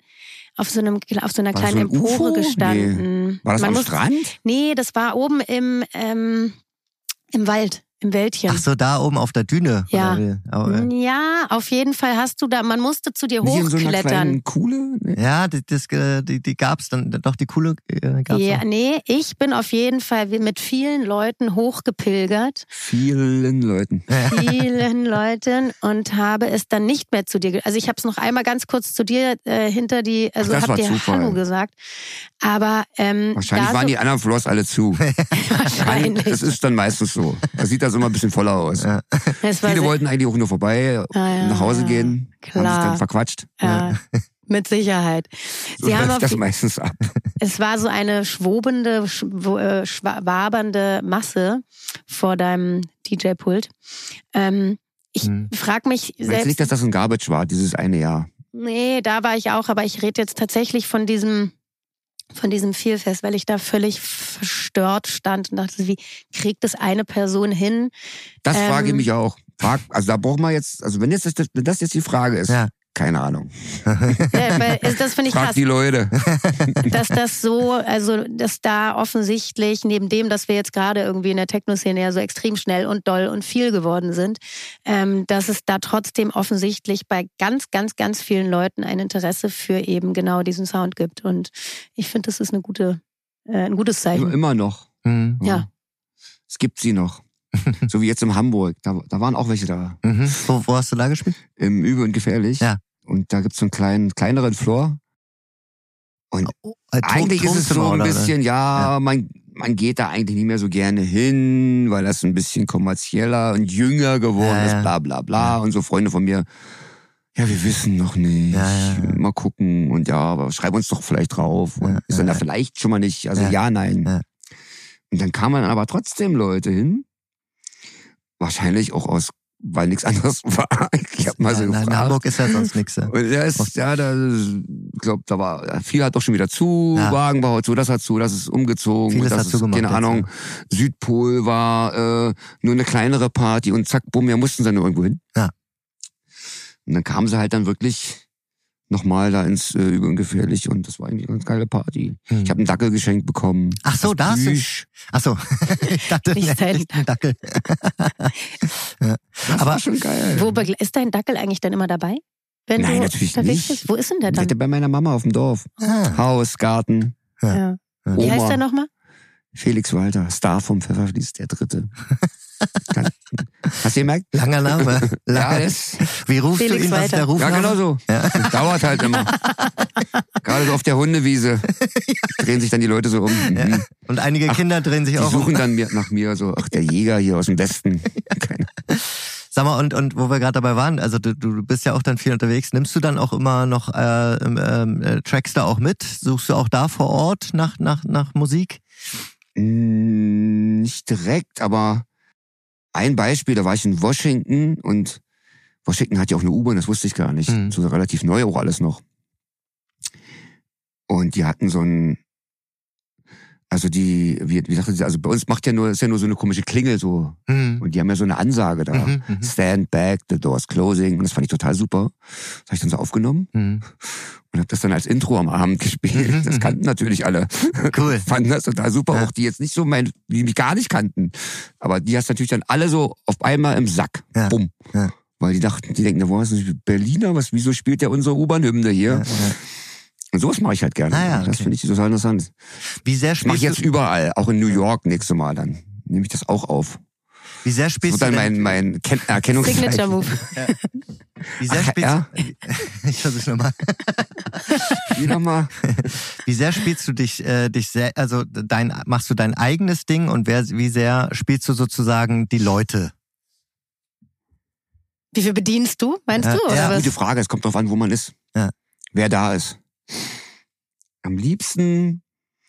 Empore gestanden. Nee. War das am Strand? Nee, das war oben im Wald. Im Wäldchen. Ach so, da oben auf der Düne? Ja. Ja, auf jeden Fall hast du da, man musste zu dir hochklettern. In so einer kleinen Kuhle? Nee. Ja, die gab's dann, doch die Kuhle gab's ja, auch. Nee, ich bin auf jeden Fall mit vielen Leuten hochgepilgert. Vielen Leuten und habe es dann nicht mehr zu dir, also ich habe es noch einmal ganz kurz zu dir hinter die, also hab dir Zufall. Hallo gesagt, aber wahrscheinlich waren die anderen Floors alle zu. Wahrscheinlich. Das ist dann meistens so. Das sieht also immer ein bisschen voller aus. Ja. Viele wollten eigentlich auch nur vorbei, nach Hause gehen, klar. haben sich dann verquatscht. Ja. Mit Sicherheit. So läuft das meistens ab. Es war so eine schwobende, wabernde Masse vor deinem DJ-Pult. Ich frage mich selbst... Meinst du nicht, dass das ein Garbage war, dieses eine Jahr? Nee, da war ich auch, aber ich rede jetzt tatsächlich von diesem Feel-Fest, weil ich da völlig verstört stand und dachte, wie kriegt das eine Person hin? Das frage ich mich auch. Also da braucht man jetzt, also wenn das jetzt die Frage ist, keine Ahnung. Ja, das finde ich Frag krass. die Leute. Dass das so, also dass da offensichtlich, neben dem, dass wir jetzt gerade irgendwie in der Techno-Szene ja so extrem schnell und doll und viel geworden sind, dass es da trotzdem offensichtlich bei ganz, ganz, ganz vielen Leuten ein Interesse für eben genau diesen Sound gibt. Und ich finde, das ist ein gutes Zeichen. Immer noch. Mhm. Ja. Es gibt sie noch. So wie jetzt in Hamburg. Da waren auch welche da. Mhm. Wo hast du da gespielt? Im Übel und Gefährlich. Ja. Und da gibt's so einen kleineren Floor. Und eigentlich ist es so ein bisschen, man geht da eigentlich nicht mehr so gerne hin, weil das ein bisschen kommerzieller und jünger geworden ist, bla bla bla. Und so Freunde von mir, ja, wir wissen noch nicht. Mal gucken. Und aber schreib uns doch vielleicht drauf. Und ist dann da vielleicht schon mal nicht. Also nein. Ja. Und dann kamen aber trotzdem Leute hin. Wahrscheinlich auch aus weil nichts anderes war. Ich hab mal so gefragt. In Hamburg ist ja sonst nichts. Ja. Und ich glaube, da war viel hat doch schon wieder zu, Wagenbau hat zu, das hat zu, das ist umgezogen. Vieles und das hat zugemacht. Keine Ahnung, Südpol war nur eine kleinere Party und zack, bumm, ja, mussten sie nur irgendwo hin. Ja. Und dann kamen sie halt dann wirklich nochmal da ins Übel und Gefährlich und das war eigentlich eine ganz geile Party. Ich habe einen Dackel geschenkt bekommen. Ach so, da hast du. Ach so, ich dachte Nicht sein ein Dackel. Ja. Das war schon geil. Ist dein Dackel eigentlich dann immer dabei? Wenn Nein, du natürlich unterwegs nicht. bist? Wo ist denn der Ich dann? hatte bei meiner Mama auf dem Dorf. Haus, Garten, Ja. Wie Oma. heißt der nochmal? Felix Walter, Star vom Pfefferfließ, der Dritte. Hast du gemerkt? Langer Name. Ja, das. Wie rufst Felix du ihn? Was ist der Walter. Rufname? Ja, genau so. Das dauert halt immer. Gerade so auf der Hundewiese drehen sich dann die Leute so um. Ja. Und einige Kinder drehen sich Die auch suchen dann nach mir so, ach, der Jäger hier aus dem Westen. Sag mal, und wo wir gerade dabei waren, also du bist ja auch dann viel unterwegs, nimmst du dann auch immer noch Tracks da auch mit? Suchst du auch da vor Ort nach Musik? Nicht direkt, aber ein Beispiel, da war ich in Washington und Washington hat ja auch eine U-Bahn, das wusste ich gar nicht. So relativ neu auch alles noch. Und die hatten so ein, also wie sagte sie, also bei uns ist ja nur so eine komische Klingel so. Und die haben ja so eine Ansage da. Stand back, the door's closing. Und das fand ich total super. Das habe ich dann so aufgenommen. Und habe das dann als Intro am Abend gespielt. Das kannten natürlich alle. Cool. Fanden das total super. Ja. Auch die jetzt nicht so die mich gar nicht kannten. Aber die hast natürlich dann alle so auf einmal im Sack. Ja. Bumm. Ja. Weil die denken, wo ist das Berliner? Wieso spielt der unsere U-Bahn-Hymne hier? Ja. Und sowas mache ich halt gerne. Ah, ja, okay. Das finde ich total interessant. Wie sehr Ich mache spielst jetzt du? überall, auch in New York nächste Mal dann. Nehme ich das auch auf. Wie sehr Das spielst wird du dann denn? mein Erkennungszeichen. Signature Move. Wie sehr Ach, spielst ja? Ich versuch's nochmal. Wieder mal. Wie sehr spielst du dich sehr, also machst du dein eigenes Ding und wie sehr spielst du sozusagen die Leute? Wie viel bedienst du, meinst Ja, du? Oder ja, was? Gute Frage, es kommt drauf an, wo man ist. Ja. Wer da ist. Am liebsten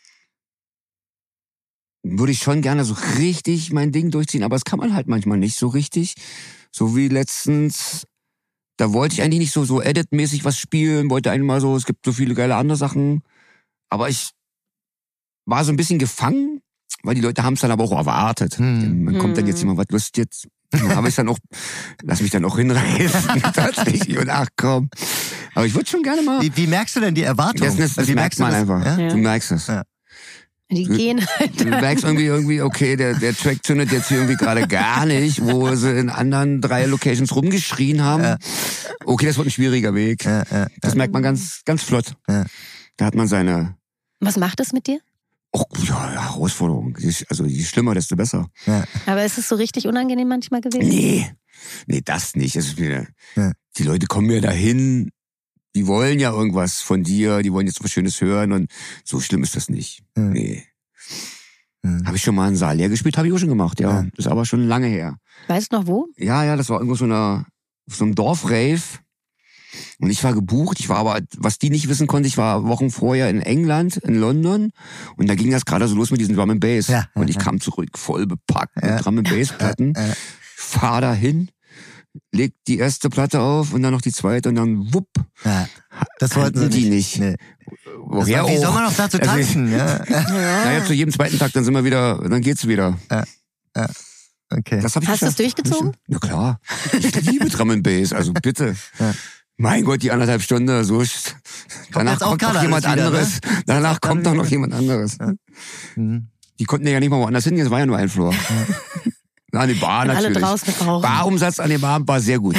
würde ich schon gerne so richtig mein Ding durchziehen, aber das kann man halt manchmal nicht so richtig. So wie letztens, da wollte ich eigentlich nicht so editmäßig was spielen, wollte eigentlich mal so, es gibt so viele geile andere Sachen, aber ich war so ein bisschen gefangen, weil die Leute haben es dann aber auch erwartet. Man kommt dann jetzt jemand, was Lust jetzt? Dann habe ich dann auch, lass mich dann auch hinreißen, tatsächlich, und ach komm. Aber ich würde schon gerne mal. Wie merkst du denn die Erwartung? Das Wie merkt man das? einfach. Ja? Du merkst es. Ja. Die gehen halt. Du merkst irgendwie, okay, der Track zündet jetzt hier irgendwie gerade gar nicht, wo sie in anderen 3 Locations rumgeschrien haben. Ja. Okay, das wird ein schwieriger Weg. Das merkt man ganz, ganz flott. Ja. Da hat man seine, Was macht das mit dir? ja, Herausforderung. Also je schlimmer, desto besser. Ja. Aber ist es so richtig unangenehm manchmal gewesen? Nee, das nicht. Die Leute kommen ja dahin, die wollen ja irgendwas von dir, die wollen jetzt was Schönes hören und so schlimm ist das nicht. Nee. Habe ich schon mal einen Saal leer gespielt? Habe ich auch schon gemacht, ja. Das ist aber schon lange her. Weißt du noch wo? Ja, das war irgendwo so einem Dorfrave. Und ich war gebucht, ich war aber, was die nicht wissen konnte, ich war Wochen vorher in England, in London, und da ging das gerade so los mit diesem Drum and Bass. Ja, und ich kam zurück, voll bepackt mit Drum and Bass Platten, fahr da hin, leg die erste Platte auf und dann noch die zweite und dann wupp. Ja. Das wollten sie die nicht. Nee. Woher Wie auch? soll man noch dazu tanzen? Naja, zu jedem zweiten Tag, dann geht's wieder. Okay. Das hab ich Hast du es geschafft. durchgezogen? Ja klar. Ich liebe Drum and Bass, also bitte. Mein Gott, die 1,5 Stunden, so. Danach jetzt auch kommt noch gerade jemand alles wieder, anderes. Danach kommt doch noch jemand anderes. Die konnten ja nicht mal woanders hingehen, es war ja nur ein Floor. An die Bar Alle natürlich. draußen rauchen. Barumsatz an dem Abend war sehr gut.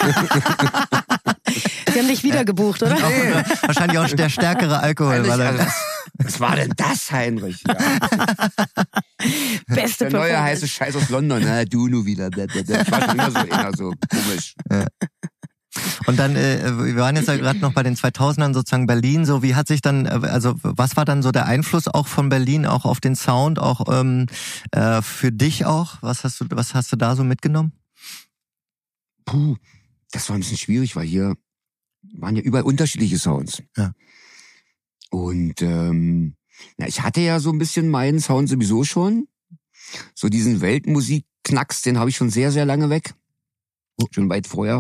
Sie haben dich wieder gebucht, oder? Wahrscheinlich auch der stärkere Alkohol. Was war denn das, Heinrich? Ja. Beste Der neue Performance. heiße Scheiß aus London. Na, du nur wieder. Das war schon immer so komisch. Und dann, wir waren jetzt ja gerade noch bei den 2000ern sozusagen Berlin, so wie hat sich dann, also was war dann so der Einfluss auch von Berlin, auch auf den Sound, auch für dich auch? Was hast du da so mitgenommen? Puh, das war ein bisschen schwierig, weil hier waren ja überall unterschiedliche Sounds. Ja. Und ich hatte ja so ein bisschen meinen Sound sowieso schon. So diesen Weltmusik-Knacks, den habe ich schon sehr, sehr lange weg. Schon weit vorher.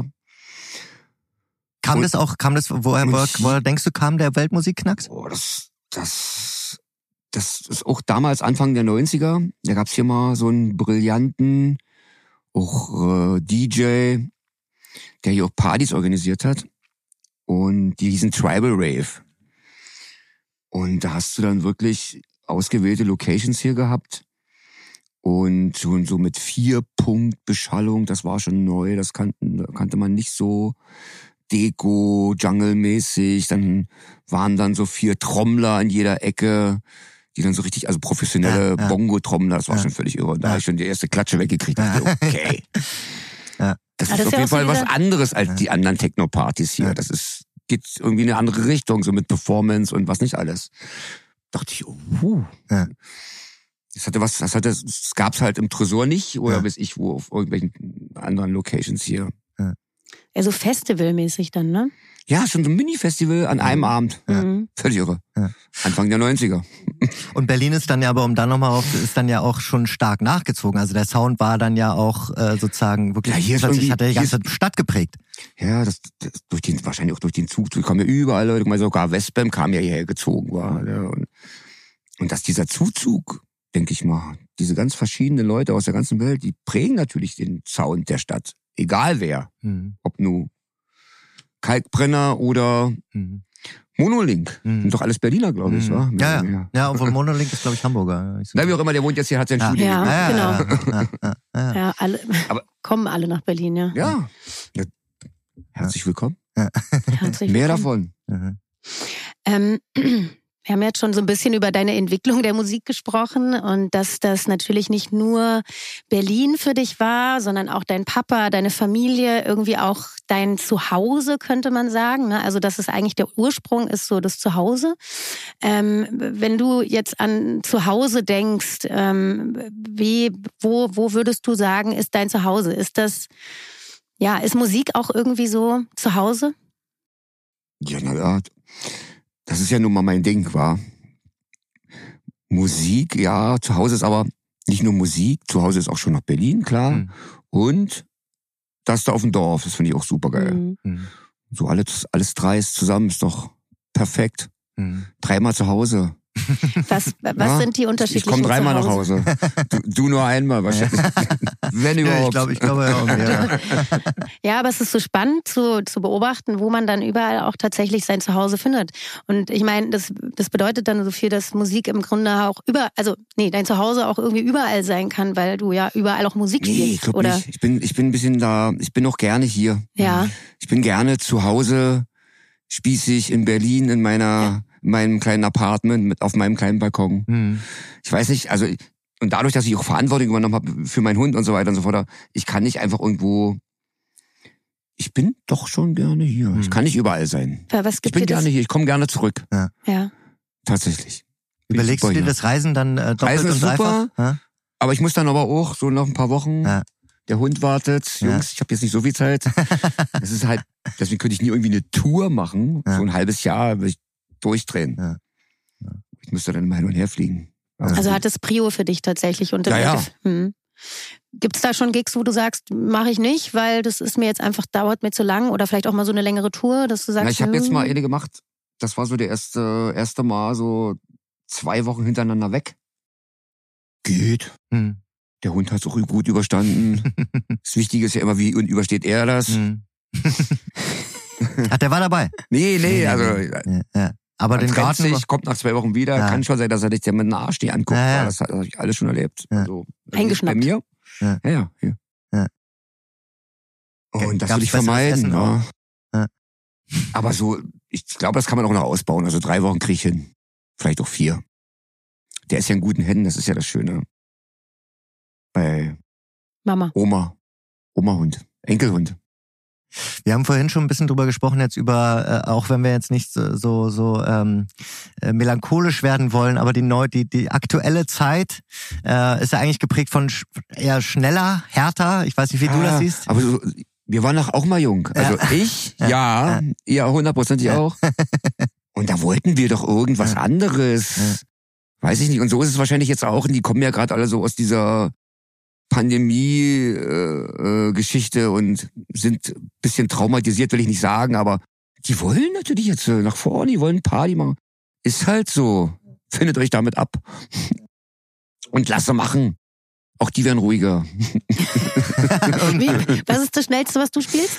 Woher denkst du, kam der Weltmusikknacks? Oh, das ist auch damals Anfang der 90er. Da gab's hier mal so einen brillanten, auch DJ, der hier auch Partys organisiert hat. Und die hießen Tribal Rave. Und da hast du dann wirklich ausgewählte Locations hier gehabt. Und schon so mit 4-Punkt-Beschallung, das war schon neu, das kannte man nicht so. Deko, Jungle-mäßig, dann waren dann so 4 Trommler an jeder Ecke, die dann so richtig, also professionelle Bongo-Trommler, das war schon völlig irre. Und da habe ich schon die erste Klatsche weggekriegt. Okay. Das ist auf jeden Fall was anderes als die anderen Techno-Partys hier. Das geht irgendwie in eine andere Richtung, so mit Performance und was nicht alles. Dachte ich, das gab's halt im Tresor nicht, oder weiß ich wo, auf irgendwelchen anderen Locations hier. Ja, so festivalmäßig dann, ne? Ja, schon so ein Mini-Festival an einem Abend. Völlig irre. Anfang der 90er. Und Berlin ist dann ja, aber um dann nochmal ist dann ja auch schon stark nachgezogen. Also der Sound war dann ja auch sozusagen wirklich, plötzlich hat er die ganze Stadt geprägt. Ja, das wahrscheinlich auch durch den Zug. Wir kamen ja überall Leute, sogar Westbam kam ja hierher gezogen war. Ja, und dass dieser Zuzug, denke ich mal, diese ganz verschiedenen Leute aus der ganzen Welt, die prägen natürlich den Sound der Stadt. Egal wer. Ob nur Kalkbrenner oder Monolink. Sind doch alles Berliner, glaube ich, wa? Ja, und von Monolink ist, glaube ich, Hamburger. Na, wie auch immer, der wohnt jetzt hier, hat sein Studio. Ja, genau. Ja, alle kommen alle nach Berlin, ja. Ja. Herzlich willkommen. Herzlich Mehr willkommen. davon. Wir haben jetzt schon so ein bisschen über deine Entwicklung der Musik gesprochen und dass das natürlich nicht nur Berlin für dich war, sondern auch dein Papa, deine Familie, irgendwie auch dein Zuhause, könnte man sagen. Also dass es eigentlich der Ursprung ist, so das Zuhause. Wenn du jetzt an Zuhause denkst, wo würdest du sagen, ist dein Zuhause? Ist Musik auch irgendwie so Zuhause? Ja, na ja. Das ist ja nun mal mein Ding, war. Musik, ja, zu Hause ist aber nicht nur Musik, zu Hause ist auch schon noch Berlin, klar. Und das da auf dem Dorf, das finde ich auch super geil. So alles 3 ist zusammen, ist doch perfekt. 3-mal zu Hause. Was sind die unterschiedlichen? Ich komme 3-mal nach Hause. Du nur einmal wahrscheinlich. Wenn überhaupt. Ich glaube ja auch mehr. Ja, aber es ist so spannend zu beobachten, wo man dann überall auch tatsächlich sein Zuhause findet. Und ich meine, das bedeutet dann so viel, dass Musik im Grunde auch dein Zuhause auch irgendwie überall sein kann, weil du ja überall auch Musik spielst, ich glaub oder? Nicht. Ich bin ein bisschen da, ich bin auch gerne hier. Ja. Ich bin gerne zu Hause, spießig in Berlin in meinem kleinen Apartment auf meinem kleinen Balkon. Ich weiß nicht, also und dadurch, dass ich auch Verantwortung übernommen habe für meinen Hund und so weiter und so fort, ich kann nicht einfach irgendwo. Ich bin doch schon gerne hier. Ich kann nicht überall sein. Was gibt ich bin gerne hier. Ich komme gerne zurück. Ja. Tatsächlich. Überlegst du dir das Reisen dann doppelt Reisen ist und dreifach? Super, aber ich muss dann aber auch so nach ein paar Wochen. Der Hund wartet. Jungs, ich habe jetzt nicht so viel Zeit. Das ist halt, deswegen könnte ich nie irgendwie eine Tour machen. So ein halbes Jahr will ich durchdrehen. Ich müsste dann immer hin und her fliegen. Also hat es Prio für dich tatsächlich? Gibt's da schon Gigs, wo du sagst, mache ich nicht, weil das ist mir jetzt einfach, dauert mir zu lang, oder vielleicht auch mal so eine längere Tour, dass du sagst... Ich habe jetzt mal eine gemacht, das war so der erste Mal so 2 Wochen hintereinander weg. Geht. Der Hund hat es auch gut überstanden. Das Wichtige ist ja immer, wie übersteht er das? Ach, der war dabei? Nee, also... Ja. Aber den Garten... Kommt nach 2 Wochen wieder. Kann schon sein, dass er dich mit einem Arsch die anguckt. Das habe ich alles schon erlebt. Also, eingeschnappt. Bei mir? Ja. Und das will ich vermeiden. Aber so, ich glaube, das kann man auch noch ausbauen. Also 3 Wochen kriege ich hin. Vielleicht auch 4. Der ist ja in guten Händen, das ist ja das Schöne. Bei Mama. Oma-Hund. Enkelhund. Wir haben vorhin schon ein bisschen drüber gesprochen, jetzt über, auch wenn wir jetzt nicht so melancholisch werden wollen, aber die aktuelle Zeit ist ja eigentlich geprägt von eher schneller, härter. Ich weiß nicht, wie du das siehst. Aber so, wir waren doch auch mal jung. Also ihr 100%ig auch. Und da wollten wir doch irgendwas anderes. Weiß ich nicht. Und so ist es wahrscheinlich jetzt auch. Und die kommen ja gerade alle so aus dieser Pandemie-Geschichte und sind ein bisschen traumatisiert, will ich nicht sagen, aber die wollen natürlich jetzt nach vorne, die wollen Party machen. Ist halt so. Findet euch damit ab. Und lasst sie machen. Auch die werden ruhiger. Was ist das Schnellste, was du spielst?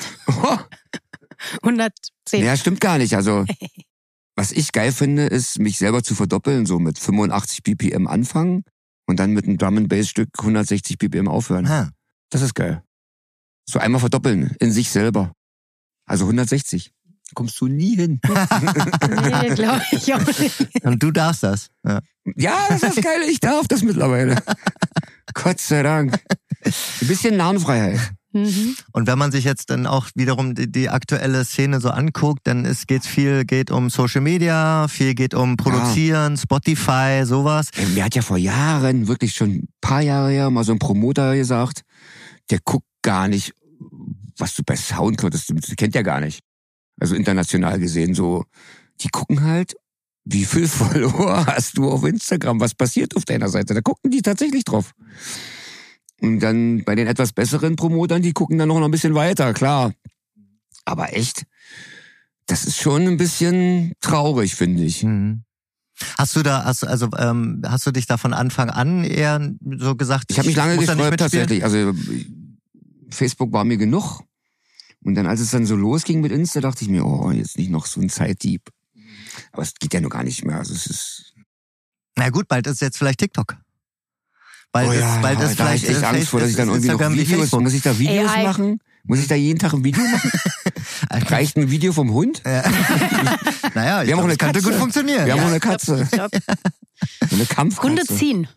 110. Ja, stimmt gar nicht. Also, was ich geil finde, ist, mich selber zu verdoppeln, so mit 85 BPM anfangen und dann mit einem Drum-and-Bass-Stück 160 BPM aufhören. Ah. Das ist geil. So einmal verdoppeln in sich selber. Also 160. Kommst du nie hin. Nee, glaube ich auch nicht. Und du darfst das. Ja, das ist geil. Ich darf das mittlerweile. Gott sei Dank. Ein bisschen Narrenfreiheit. Und wenn man sich jetzt dann auch wiederum die aktuelle Szene so anguckt, dann geht um Social Media, viel geht um Produzieren, Spotify, sowas. Mir hat ja vor Jahren, wirklich schon ein paar Jahre her, mal so ein Promoter gesagt, der guckt gar nicht, was du bei Soundcloud, das kennt ja gar nicht. Also international gesehen so, die gucken halt, wie viel Follower hast du auf Instagram, was passiert auf deiner Seite, da gucken die tatsächlich drauf. Und dann bei den etwas besseren Promotern, die gucken dann noch ein bisschen weiter, klar. Aber echt, das ist schon ein bisschen traurig, finde ich. Hast du dich da von Anfang an eher so gesagt? Ich habe mich lange gesträubt tatsächlich. Also Facebook war mir genug. Und dann, als es dann so losging mit Insta, dachte ich mir, oh, jetzt nicht noch so ein Zeitdieb. Aber es geht ja noch gar nicht mehr. Also es ist. Na gut, bald ist jetzt vielleicht TikTok. Bald ist da vielleicht habe ich echt Angst vor, dass ich dann irgendwie noch Videos, muss ich da Videos machen? Muss ich da jeden Tag ein Video machen? Reicht ein Video vom Hund? Ja. Naja, wir haben auch eine Katze. Könnte gut funktionieren. Wir haben auch eine Katze. Eine Kampfkatze. Hunde ziehen.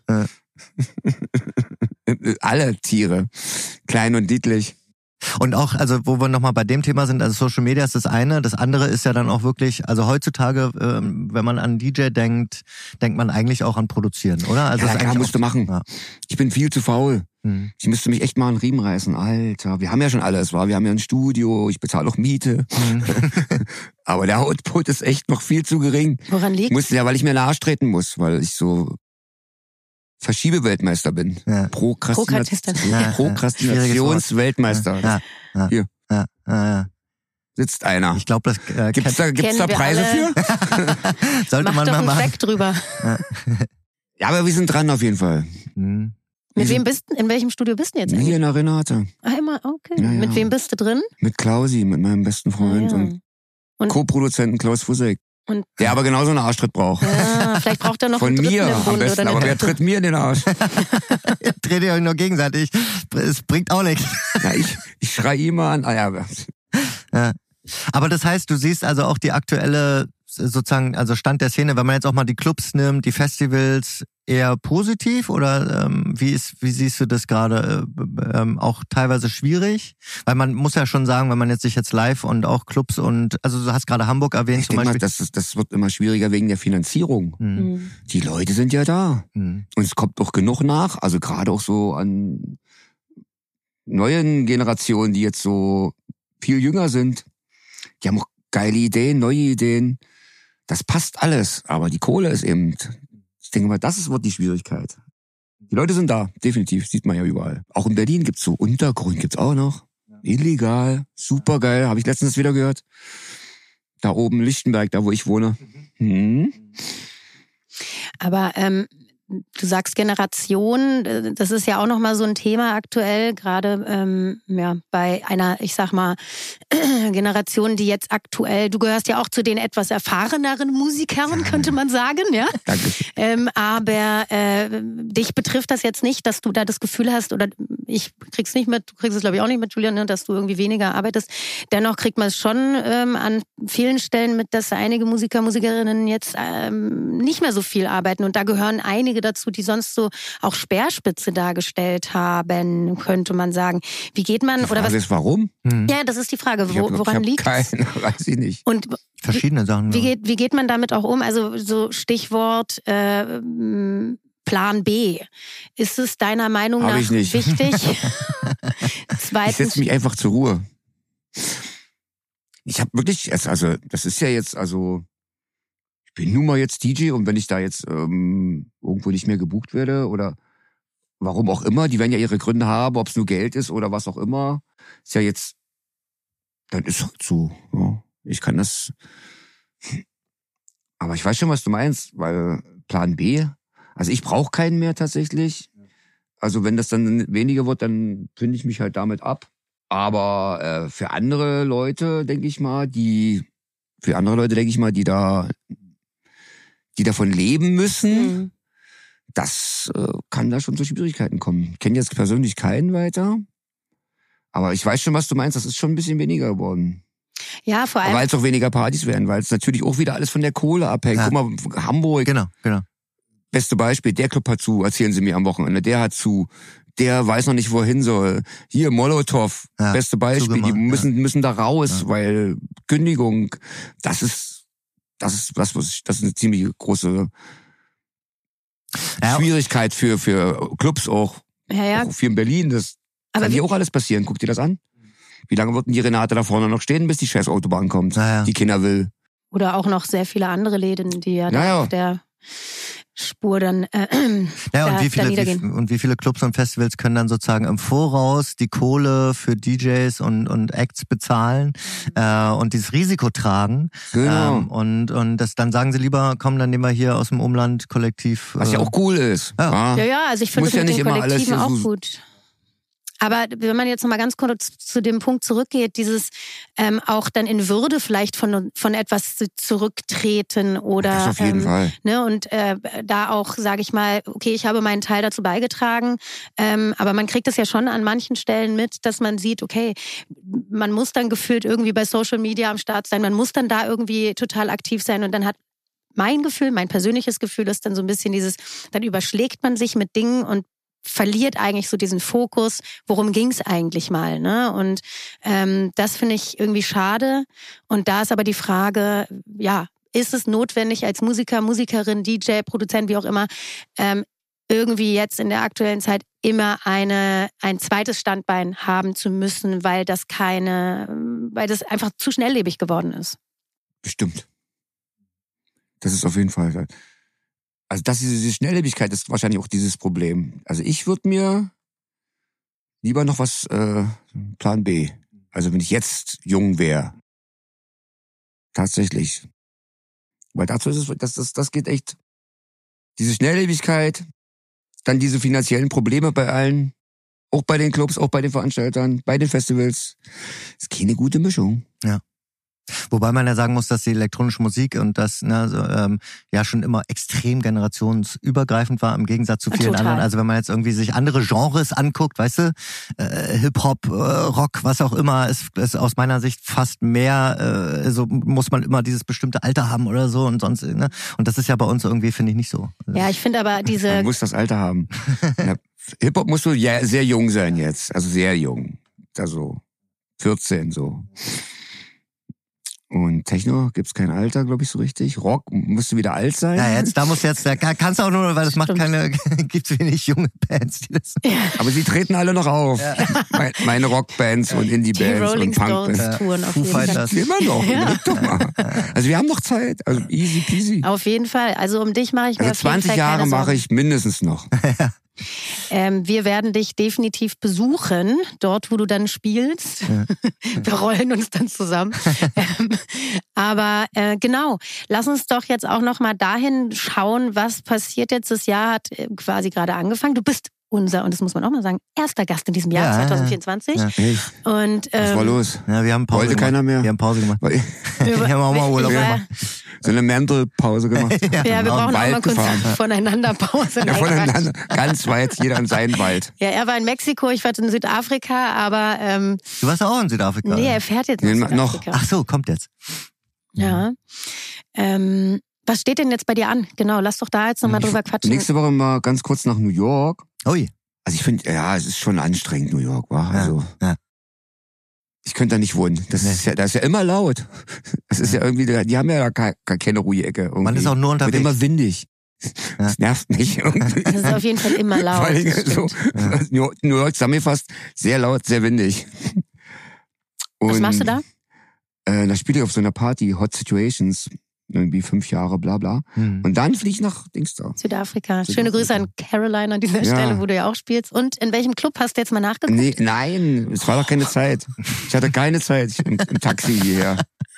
Alle Tiere. Klein und niedlich. Und auch, also wo wir nochmal bei dem Thema sind, also Social Media ist das eine, das andere ist ja dann auch wirklich, also heutzutage, wenn man an DJ denkt, denkt man eigentlich auch an Produzieren, oder? Also ja, klar, musst du machen. Ja. Ich bin viel zu faul. Ich müsste mich echt mal einen Riemen reißen, Alter. Wir haben ja schon alles, wir haben ja ein Studio, ich bezahle auch Miete. Aber der Output ist echt noch viel zu gering. Woran liegt's? Ja, weil ich mir in den Arsch treten muss, weil ich so Verschiebeweltmeister bin. Ja. Prokrastinationsweltmeister. Ja. Hier. Ja. Sitzt einer. Ich glaube, das gibt's da Preise für? Sollte man mal machen. Speck drüber. Ja, aber wir sind dran auf jeden Fall. Mit wem in welchem Studio bist du jetzt eigentlich? Hier in der Renate. Ah, immer, okay. Ja. Mit wem bist du drin? Mit Klausi, mit meinem besten Freund und Co-Produzenten Klaus Fussek. Der aber genauso einen Arschtritt braucht. Ja, vielleicht braucht er noch von einen mir im Bund am besten, oder aber wer tritt mir in den Arsch? Tretet ihr euch nur gegenseitig. Es bringt auch nichts. Ja, ich schreie immer an. Ja. Aber das heißt, du siehst also auch die aktuelle, sozusagen, also Stand der Szene, wenn man jetzt auch mal die Clubs nimmt, die Festivals, eher positiv oder wie siehst du das gerade? Auch teilweise schwierig? Weil man muss ja schon sagen, wenn man jetzt sich live und auch Clubs und, also du hast gerade Hamburg erwähnt zum Beispiel. Das wird immer schwieriger wegen der Finanzierung. Die Leute sind ja da. Und es kommt doch genug nach, also gerade auch so an neuen Generationen, die jetzt so viel jünger sind. Die haben auch geile Ideen, neue Ideen. Das passt alles, aber die Kohle ist eben, ich denke mal, das wird die Schwierigkeit. Die Leute sind da, definitiv, sieht man ja überall. Auch in Berlin gibt's so Untergrund, gibt's auch noch. Illegal, supergeil, habe ich letztens wieder gehört. Da oben Lichtenberg, da wo ich wohne. Aber du sagst Generation, das ist ja auch nochmal so ein Thema aktuell, gerade bei einer, ich sag mal, Generation, die jetzt aktuell, du gehörst ja auch zu den etwas erfahreneren Musikern, könnte man sagen, ja? Danke. Aber dich betrifft das jetzt nicht, dass du da das Gefühl hast, oder ich krieg's nicht mit, du kriegst es glaube ich auch nicht mit, Julian, ne, dass du irgendwie weniger arbeitest. Dennoch kriegt man es schon an vielen Stellen mit, dass einige Musiker, Musikerinnen jetzt nicht mehr so viel arbeiten und da gehören einige dazu, die sonst so auch Speerspitze dargestellt haben, könnte man sagen. Wie geht man, die Frage ist, warum? Ja, das ist die Frage. Woran liegt es? Weiß ich nicht. Und verschiedene Sachen. Wie geht man damit auch um? Also so Stichwort Plan B. Ist es deiner Meinung nach wichtig? Zweitens, ich setze mich einfach zur Ruhe. Ich habe wirklich, also das ist ja jetzt, also ich bin nun mal jetzt DJ und wenn ich da jetzt irgendwo nicht mehr gebucht werde oder warum auch immer, die werden ja ihre Gründe haben, ob es nur Geld ist oder was auch immer. Ist ja jetzt, dann ist halt so. Ja. Ich kann das, aber ich weiß schon, was du meinst, weil Plan B, also ich brauche keinen mehr tatsächlich. Also wenn das dann weniger wird, dann finde ich mich halt damit ab. Aber für andere Leute, denke ich mal, die davon leben müssen, das kann da schon zu Schwierigkeiten kommen. Ich kenne jetzt persönlich keinen weiter, aber ich weiß schon, was du meinst. Das ist schon ein bisschen weniger geworden. Ja, vor allem. Weil es auch weniger Partys werden, weil es natürlich auch wieder alles von der Kohle abhängt. Ja. Guck mal, Hamburg. Genau. Beste Beispiel, der Club hat zu, erzählen sie mir am Wochenende, der hat zu, der weiß noch nicht, wohin soll. Hier, Molotow, beste Beispiel, die müssen da raus, weil Kündigung, das ist eine ziemlich große Schwierigkeit für Clubs auch. Ja. Auch für in Berlin, das kann hier auch alles passieren. Guck dir das an. Wie lange wird denn die Renate da vorne noch stehen, bis die Scheißautobahn kommt, die Kinder will? Oder auch noch sehr viele andere Läden, die da auf der Spur dann und wie viele Clubs und Festivals können dann sozusagen im Voraus die Kohle für DJs und Acts bezahlen und dieses Risiko tragen. Genau. Und das dann sagen sie lieber, komm, dann nehmen wir hier aus dem Umland Kollektiv. Was ja auch cool ist. Ja, also ich finde das mit den Kollektiven auch gut. Aber wenn man jetzt noch mal ganz kurz zu dem Punkt zurückgeht, dieses auch dann in Würde vielleicht von etwas zurücktreten oder das auf jeden Fall. Ne, und da auch, sage ich mal, okay, ich habe meinen Teil dazu beigetragen, aber man kriegt es ja schon an manchen Stellen mit, dass man sieht, okay, man muss dann gefühlt irgendwie bei Social Media am Start sein, man muss dann da irgendwie total aktiv sein und dann hat mein persönliches Gefühl ist dann so ein bisschen dieses, dann überschlägt man sich mit Dingen und verliert eigentlich so diesen Fokus, worum ging's eigentlich mal, ne? Und das finde ich irgendwie schade. Und da ist aber die Frage, ist es notwendig als Musiker, Musikerin, DJ, Produzent, wie auch immer, irgendwie jetzt in der aktuellen Zeit immer ein zweites Standbein haben zu müssen, weil das einfach zu schnelllebig geworden ist? Bestimmt. Das ist auf jeden Fall. Also diese Schnelllebigkeit ist wahrscheinlich auch dieses Problem. Also ich würde mir lieber noch was Plan B. Also wenn ich jetzt jung wäre. Tatsächlich. Weil dazu ist es, das geht echt. Diese Schnelllebigkeit, dann diese finanziellen Probleme bei allen, auch bei den Clubs, auch bei den Veranstaltern, bei den Festivals. Ist keine gute Mischung. Ja. Wobei man ja sagen muss, dass die elektronische Musik und das schon immer extrem generationsübergreifend war im Gegensatz zu vielen anderen. Also wenn man jetzt irgendwie sich andere Genres anguckt, weißt du, Hip-Hop, Rock, was auch immer, ist aus meiner Sicht fast mehr, so muss man immer dieses bestimmte Alter haben oder so und sonst, ne? Und das ist ja bei uns irgendwie, finde ich, nicht so. Ja, ich finde aber Man muss das Alter haben. Hip-Hop musst du sehr jung sein jetzt, also sehr jung. Also 14 so. Und Techno gibt's kein Alter, glaube ich, so richtig. Rock musst du wieder alt sein. Ja, da kannst du auch nur, weil das macht gibt's wenig junge Bands, die das. Ja. Aber sie treten alle noch auf. Ja. Meine Rockbands und Indie-Bands und Punkbands. Touren auf jeden Fall. Immer noch. Ja. Doch mal. Also wir haben noch Zeit. Also easy peasy. Auf jeden Fall. Also um dich mache ich mir also 20 Jahre mache ich mindestens noch. Wir werden dich definitiv besuchen, dort, wo du dann spielst. Ja. Wir rollen uns dann zusammen. Aber genau, lass uns doch jetzt auch noch mal dahin schauen, was passiert jetzt. Das Jahr hat quasi gerade angefangen. Du bist unser, und das muss man auch mal sagen, erster Gast in diesem Jahr 2024. Ja. Und, was war los? Ja, wir haben Pause Wollte gemacht. Keiner mehr? Wir haben Pause gemacht. Wir haben auch mal Urlaub gemacht. So eine Mental-Pause gemacht. Ja, wir brauchen auch mal kurz voneinander Pause. Ja, voneinander. Ganz weit, jeder in seinen Wald. Ja, er war in Mexiko, ich war in Südafrika, aber... du warst auch in Südafrika? Nee, er fährt jetzt nach Südafrika. Ach so, kommt jetzt. Ja. Was steht denn jetzt bei dir an? Genau, lass doch da jetzt nochmal drüber quatschen. Nächste Woche mal ganz kurz nach New York. Ui. Also ich finde, es ist schon anstrengend, New York, wa? Also, ich könnte da nicht wohnen. Das ist ja immer laut. Das ist ja irgendwie, die haben ja da gar keine ruhige Ecke. Irgendwie. Man ist auch nur unterwegs. Wird immer windig. Das nervt mich irgendwie. Das ist auf jeden Fall immer laut. Vor allem so, New York zusammengefasst, sehr laut, sehr windig. Und, was machst du da? Da spiele ich auf so einer Party, Hot Situations. irgendwie 5 Jahre, bla bla. Und dann fliege ich nach Dingster. Südafrika. Schöne Grüße an Caroline an dieser Stelle, wo du ja auch spielst. Und in welchem Club hast du jetzt mal nachgeguckt? Nee, nein, es war doch keine Zeit. Ich hatte keine Zeit im Taxi hierher.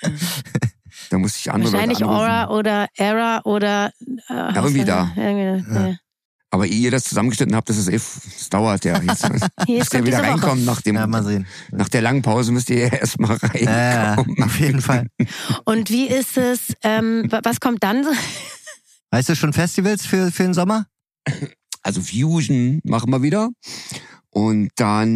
Da musste ich andere Wahrscheinlich Leute anrufen. Aura oder Era oder... ja, irgendwie da. Ja. Aber ehe ihr das zusammengeschnitten habt, das dauert ja. Jetzt müsst ihr wieder reinkommen nach mal sehen. Nach der langen Pause müsst ihr erst mal reinkommen. Auf jeden Fall. Und wie ist es, was kommt dann? Weißt du schon Festivals für den Sommer? Also Fusion machen wir wieder. Und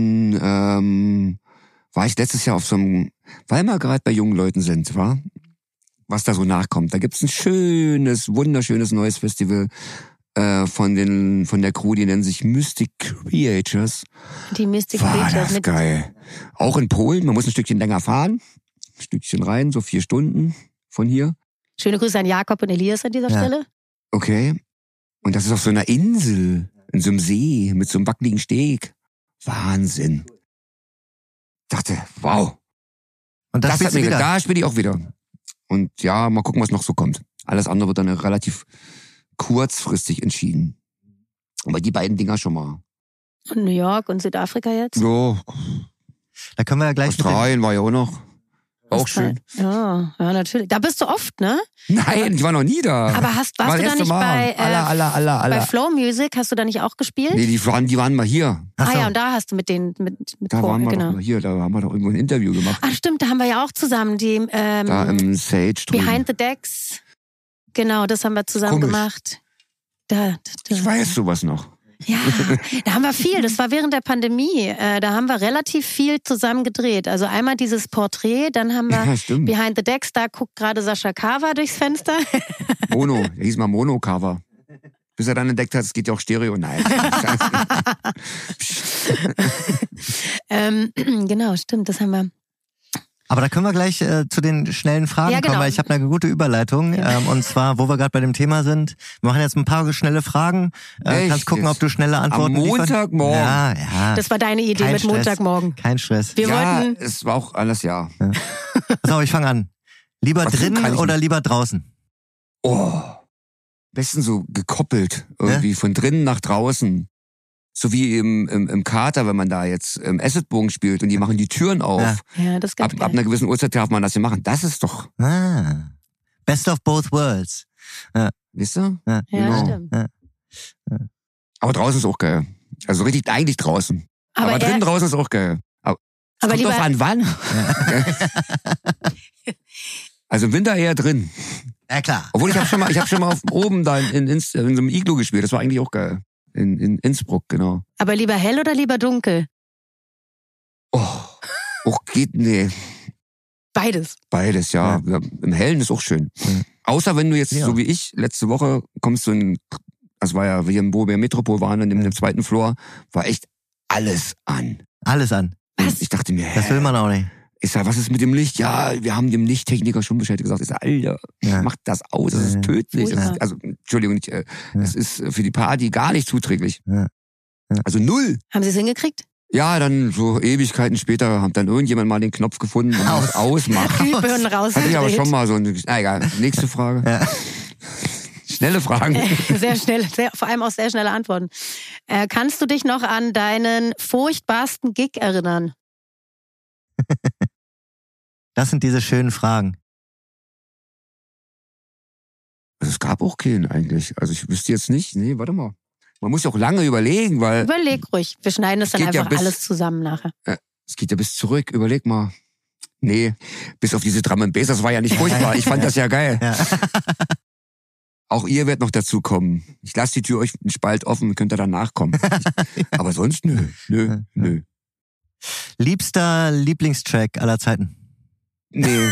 dann war ich letztes Jahr auf so einem, weil wir gerade bei jungen Leuten sind, was da so nachkommt. Da gibt's ein wunderschönes neues Festival von der Crew, die nennen sich Mystic Creatures. Die Mystic Creatures. Das ist geil. Auch in Polen, man muss ein Stückchen länger fahren. Ein Stückchen rein, so 4 Stunden von hier. Schöne Grüße an Jakob und Elias an dieser Stelle. Okay. Und das ist auf so einer Insel, in so einem See, mit so einem wackeligen Steg. Wahnsinn. Dachte, wow. Und das hat mir wieder. Da spiele ich auch wieder. Und ja, mal gucken, was noch so kommt. Alles andere wird dann relativ kurzfristig entschieden. Aber die beiden Dinger schon mal. Und New York und Südafrika jetzt? Ja. Da können wir ja gleich... Australien war ja auch noch. Auch schön. Ja, natürlich. Da bist du oft, ne? Nein, ich war noch nie da. Aber warst du da nicht bei bei Flow Music? Hast du da nicht auch gespielt? Nee, die waren mal hier. Ja, und da hast du mit denen da waren wir doch mal hier, da haben wir doch irgendwo ein Interview gemacht. Ach stimmt, da haben wir ja auch zusammen die da im Sage drüben. Behind the Decks. Genau, das haben wir zusammen gemacht. Da. Ich weiß sowas noch. Ja, da haben wir viel. Das war während der Pandemie. Da haben wir relativ viel zusammen gedreht. Also einmal dieses Porträt, dann haben wir Behind the Decks. Da guckt gerade Sascha Carver durchs Fenster. Mono, der hieß mal Mono-Cover. Bis er dann entdeckt hat, es geht ja auch Stereo. Nein. Genau, stimmt, das haben wir. Aber da können wir gleich zu den schnellen Fragen kommen, weil ich habe eine gute Überleitung. Und zwar, wo wir gerade bei dem Thema sind. Wir machen jetzt ein paar schnelle Fragen. Kannst gucken, ob du schnelle Antworten Am Montagmorgen. Ja. Das war deine Idee mit Montagmorgen. Kein Stress. Wir wollten. Es war auch alles Pass auf, ich fange an. Lieber drinnen oder lieber draußen? Oh. Besten so gekoppelt irgendwie von drinnen nach draußen. So wie im Kater, wenn man da jetzt Acid-Bogen spielt und die machen die Türen auf. Ja, das ist ganz geil. Ab einer gewissen Uhrzeit darf man das hier machen. Das ist doch... Best of both worlds. Weißt du? Ja, genau. Stimmt. Aber draußen ist auch geil. Also richtig eigentlich draußen. Aber drinnen draußen ist auch geil. Aber kommt drauf an, wann. Also im Winter eher drin. Ja, klar. Obwohl ich habe schon mal oben da in so einem Iglu gespielt. Das war eigentlich auch geil. In Innsbruck, genau. Aber lieber hell oder lieber dunkel? Nee. Beides, ja. Im Hellen ist auch schön. Außer wenn du jetzt, so wie ich, letzte Woche kommst du das war ja, wo wir im Metropol waren, in dem 2. Floor, war echt alles an. Alles an? Was? Ich dachte mir, das will man auch nicht. Ich sag, was ist mit dem Licht? Ja, wir haben dem Lichttechniker schon Bescheid gesagt. Ich sag, Alter, macht das aus, das ist tödlich. Das ist, also, Entschuldigung, das ist für die Party gar nicht zuträglich. Also 0. Haben Sie es hingekriegt? Ja, dann so Ewigkeiten später hat dann irgendjemand mal den Knopf gefunden und das ausmacht. Glühbirnen rausgedreht. Hatte ich aber schon mal so na egal, nächste Frage. Ja. Schnelle Fragen. Sehr schnell, vor allem auch sehr schnelle Antworten. Kannst du dich noch an deinen furchtbarsten Gig erinnern? Das sind diese schönen Fragen. Also es gab auch keinen eigentlich. Also ich wüsste jetzt nicht. Nee, warte mal. Man muss ja auch lange überlegen, weil... Überleg ruhig. Wir schneiden das dann einfach alles zusammen nachher. Es geht ja bis zurück. Überleg mal. Nee, bis auf diese Drum and Bass, das war ja nicht furchtbar. Ich fand das ja geil. Ja. Auch ihr werdet noch dazu kommen. Ich lasse die Tür euch einen Spalt offen, könnt ihr danach kommen. Aber sonst nö. Liebster Lieblingstrack aller Zeiten? Nee.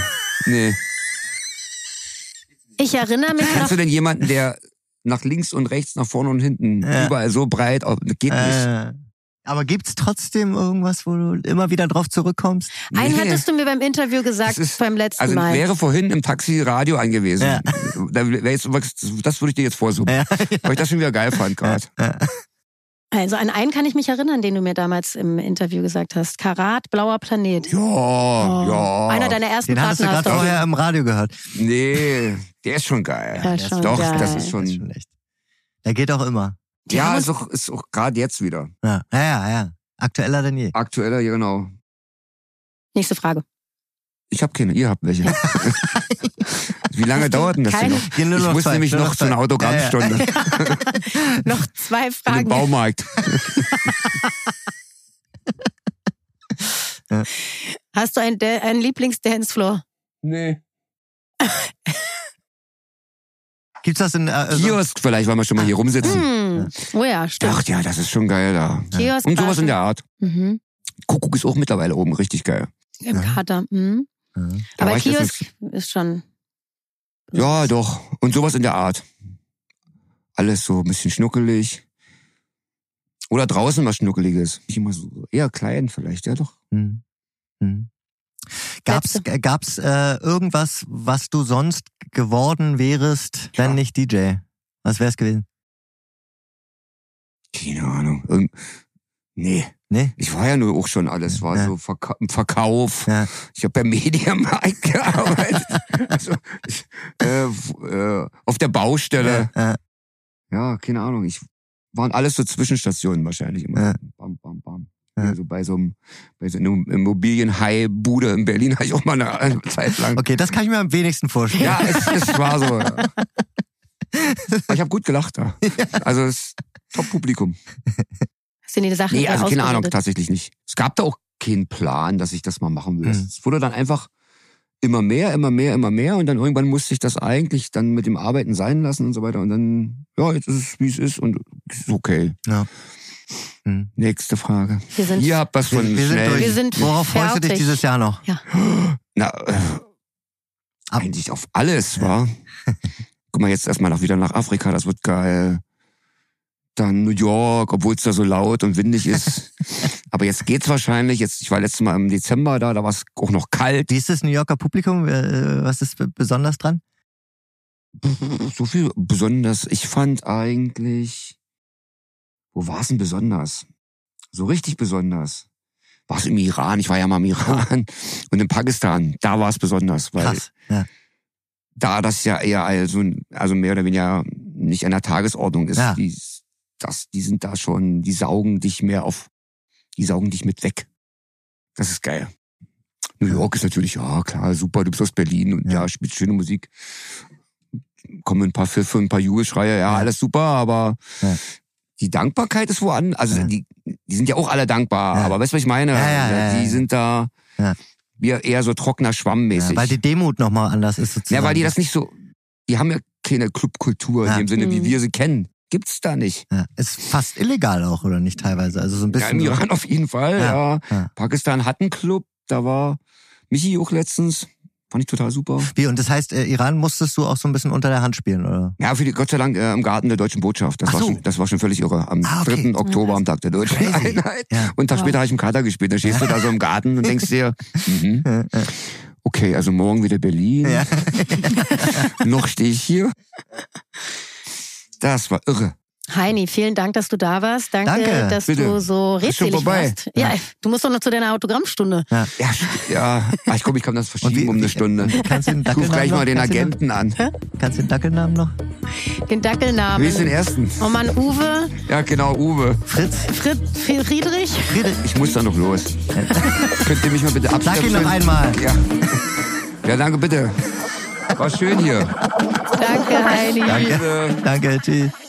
Ich erinnere mich Kannst du denn jemanden, der nach links und rechts, nach vorne und hinten, überall so breit, geht nicht. Aber gibt's trotzdem irgendwas, wo du immer wieder drauf zurückkommst? Einen hattest du mir beim Interview gesagt, beim letzten Mal. Also wäre vorhin im Taxi Radio angewiesen. Ja. Das würde ich dir jetzt vorsummen. Weil ich das schon wieder geil fand gerade. Also an einen kann ich mich erinnern, den du mir damals im Interview gesagt hast. Karat, Blauer Planet. Ja. Einer deiner ersten Den hattest du Platten gerade hast du. vorher im Radio gehört. Nee, der ist schon geil. Ja, schon Doch, geil. das ist schon... echt. Der geht auch immer. Ja, ist auch gerade jetzt wieder. Ja. Aktueller denn je. Aktueller, ja genau. Nächste Frage. Ich habe keine, ihr habt welche. Wie lange dauert denn das denn Keine. noch? Hier nur Ich noch muss zwei, nämlich nur noch noch zu einer zwei. Autogrammstunde Noch 2 im Fragen. Baumarkt. Hast du einen Lieblings-Dancefloor? Nee. Gibt's das in... Kiosk vielleicht, weil wir schon mal hier rumsitzen. Oh ja, stimmt. Ach ja, das ist schon geil da. Kiosk Und sowas in der Art. Mhm. Kuckuck ist auch mittlerweile oben richtig geil. Im Kater. Mhm. Da Aber war ich Kiosk ist schon... Ja, doch. Und sowas in der Art. Alles so ein bisschen schnuckelig. Oder draußen was Schnuckeliges. Nicht immer so eher klein vielleicht, ja doch. Gab's irgendwas, was du sonst geworden wärst, wenn nicht DJ? Was wär's gewesen? Keine Ahnung. Nee. Ich war ja nur auch schon alles. War so im Verkauf. Ja. Ich habe beim Mediamarkt gearbeitet. Also, auf der Baustelle. Ja, keine Ahnung. Waren alles so Zwischenstationen wahrscheinlich immer. Bam, bam, bam. Ja. Also bei so einer Immobilien-High-Bude in Berlin habe ich auch mal eine Zeit lang. Okay, das kann ich mir am wenigsten vorstellen. Ja, es war so. Ja. Aber ich habe gut gelacht da. Also es ist Top-Publikum. Hast du dir die Sachen Nee, also keine Ahnung, ausgebildet? tatsächlich nicht. Es gab da auch keinen Plan, dass ich das mal machen will. Es wurde dann einfach immer mehr und dann irgendwann musste ich das eigentlich dann mit dem Arbeiten sein lassen und so weiter und dann, ja, jetzt ist es, wie es ist und es ist okay. Ja. Nächste Frage. Wir Ihr habt was von wir sind schnell. durch. Wir sind Worauf freust du dich fertig. dieses Jahr noch? Ja. Na, eigentlich auf alles, wa? Guck mal, jetzt erstmal wieder nach Afrika, das wird geil. Dann New York, obwohl es da so laut und windig ist. Aber jetzt geht's wahrscheinlich. Ich war letztes Mal im Dezember da war es auch noch kalt. Wie ist das New Yorker Publikum? Was ist besonders dran? So viel besonders. Ich fand eigentlich, wo war es denn besonders? So richtig besonders. War es im Iran? Ich war ja mal im Iran. Und in Pakistan, da war es besonders. Weil Krass. Ja. da das ja eher also mehr oder weniger nicht an der Tagesordnung ist. Ja. Die sind da schon, die saugen dich mit weg. Das ist geil. New York ist natürlich, ja klar, super, du bist aus Berlin und ja, spielst schöne Musik. Kommen ein paar Pfiffe, ein paar Jubelschreie, ja, alles super, aber die Dankbarkeit ist woanders. Also die sind ja auch alle dankbar, aber weißt du, was ich meine? Die sind da eher so trockener Schwamm mäßig. Ja, weil die Demut nochmal anders ist sozusagen. Ja, weil die das nicht so, die haben ja keine Clubkultur in dem Sinne, wie wir sie kennen. Gibt's da nicht. Ja, ist fast illegal auch, oder nicht teilweise? Also so ein bisschen. Ja, im Iran auf jeden Fall, ja. Ja. Pakistan hat einen Club, da war Michi auch letztens. Fand ich total super. Wie, und das heißt, Iran musstest du auch so ein bisschen unter der Hand spielen, oder? Ja, Gott sei Dank im Garten der Deutschen Botschaft. Das war schon völlig irre. Am 3. Oktober, am Tag der Deutschen Einheit. Ja. Und Tag später habe ich im Kater gespielt. Da stehst du da so im Garten und denkst dir, okay, also morgen wieder Berlin. Ja. Noch stehe ich hier. Das war irre. Heini, vielen Dank, dass du da warst. Danke, dass bitte. du so Ist schon redselig vorbei. warst. Ja, du musst doch noch zu deiner Autogrammstunde. Ich glaube, ich kann das verschieben um eine Stunde. Kannst du den Ich ruf gleich Dackelnamen mal den noch? Agenten an. Kannst du den Dackelnamen noch? Den Dackelnamen. Wie ist den ersten? Oh Mann, Uwe. Ja, genau, Uwe. Fritz? Friedrich. Ich muss da noch los. Könnt ihr mich mal bitte Sag ihn abstöpseln? noch einmal. Ja, danke, bitte. War schön hier. Danke, Heini. Danke, tschüss.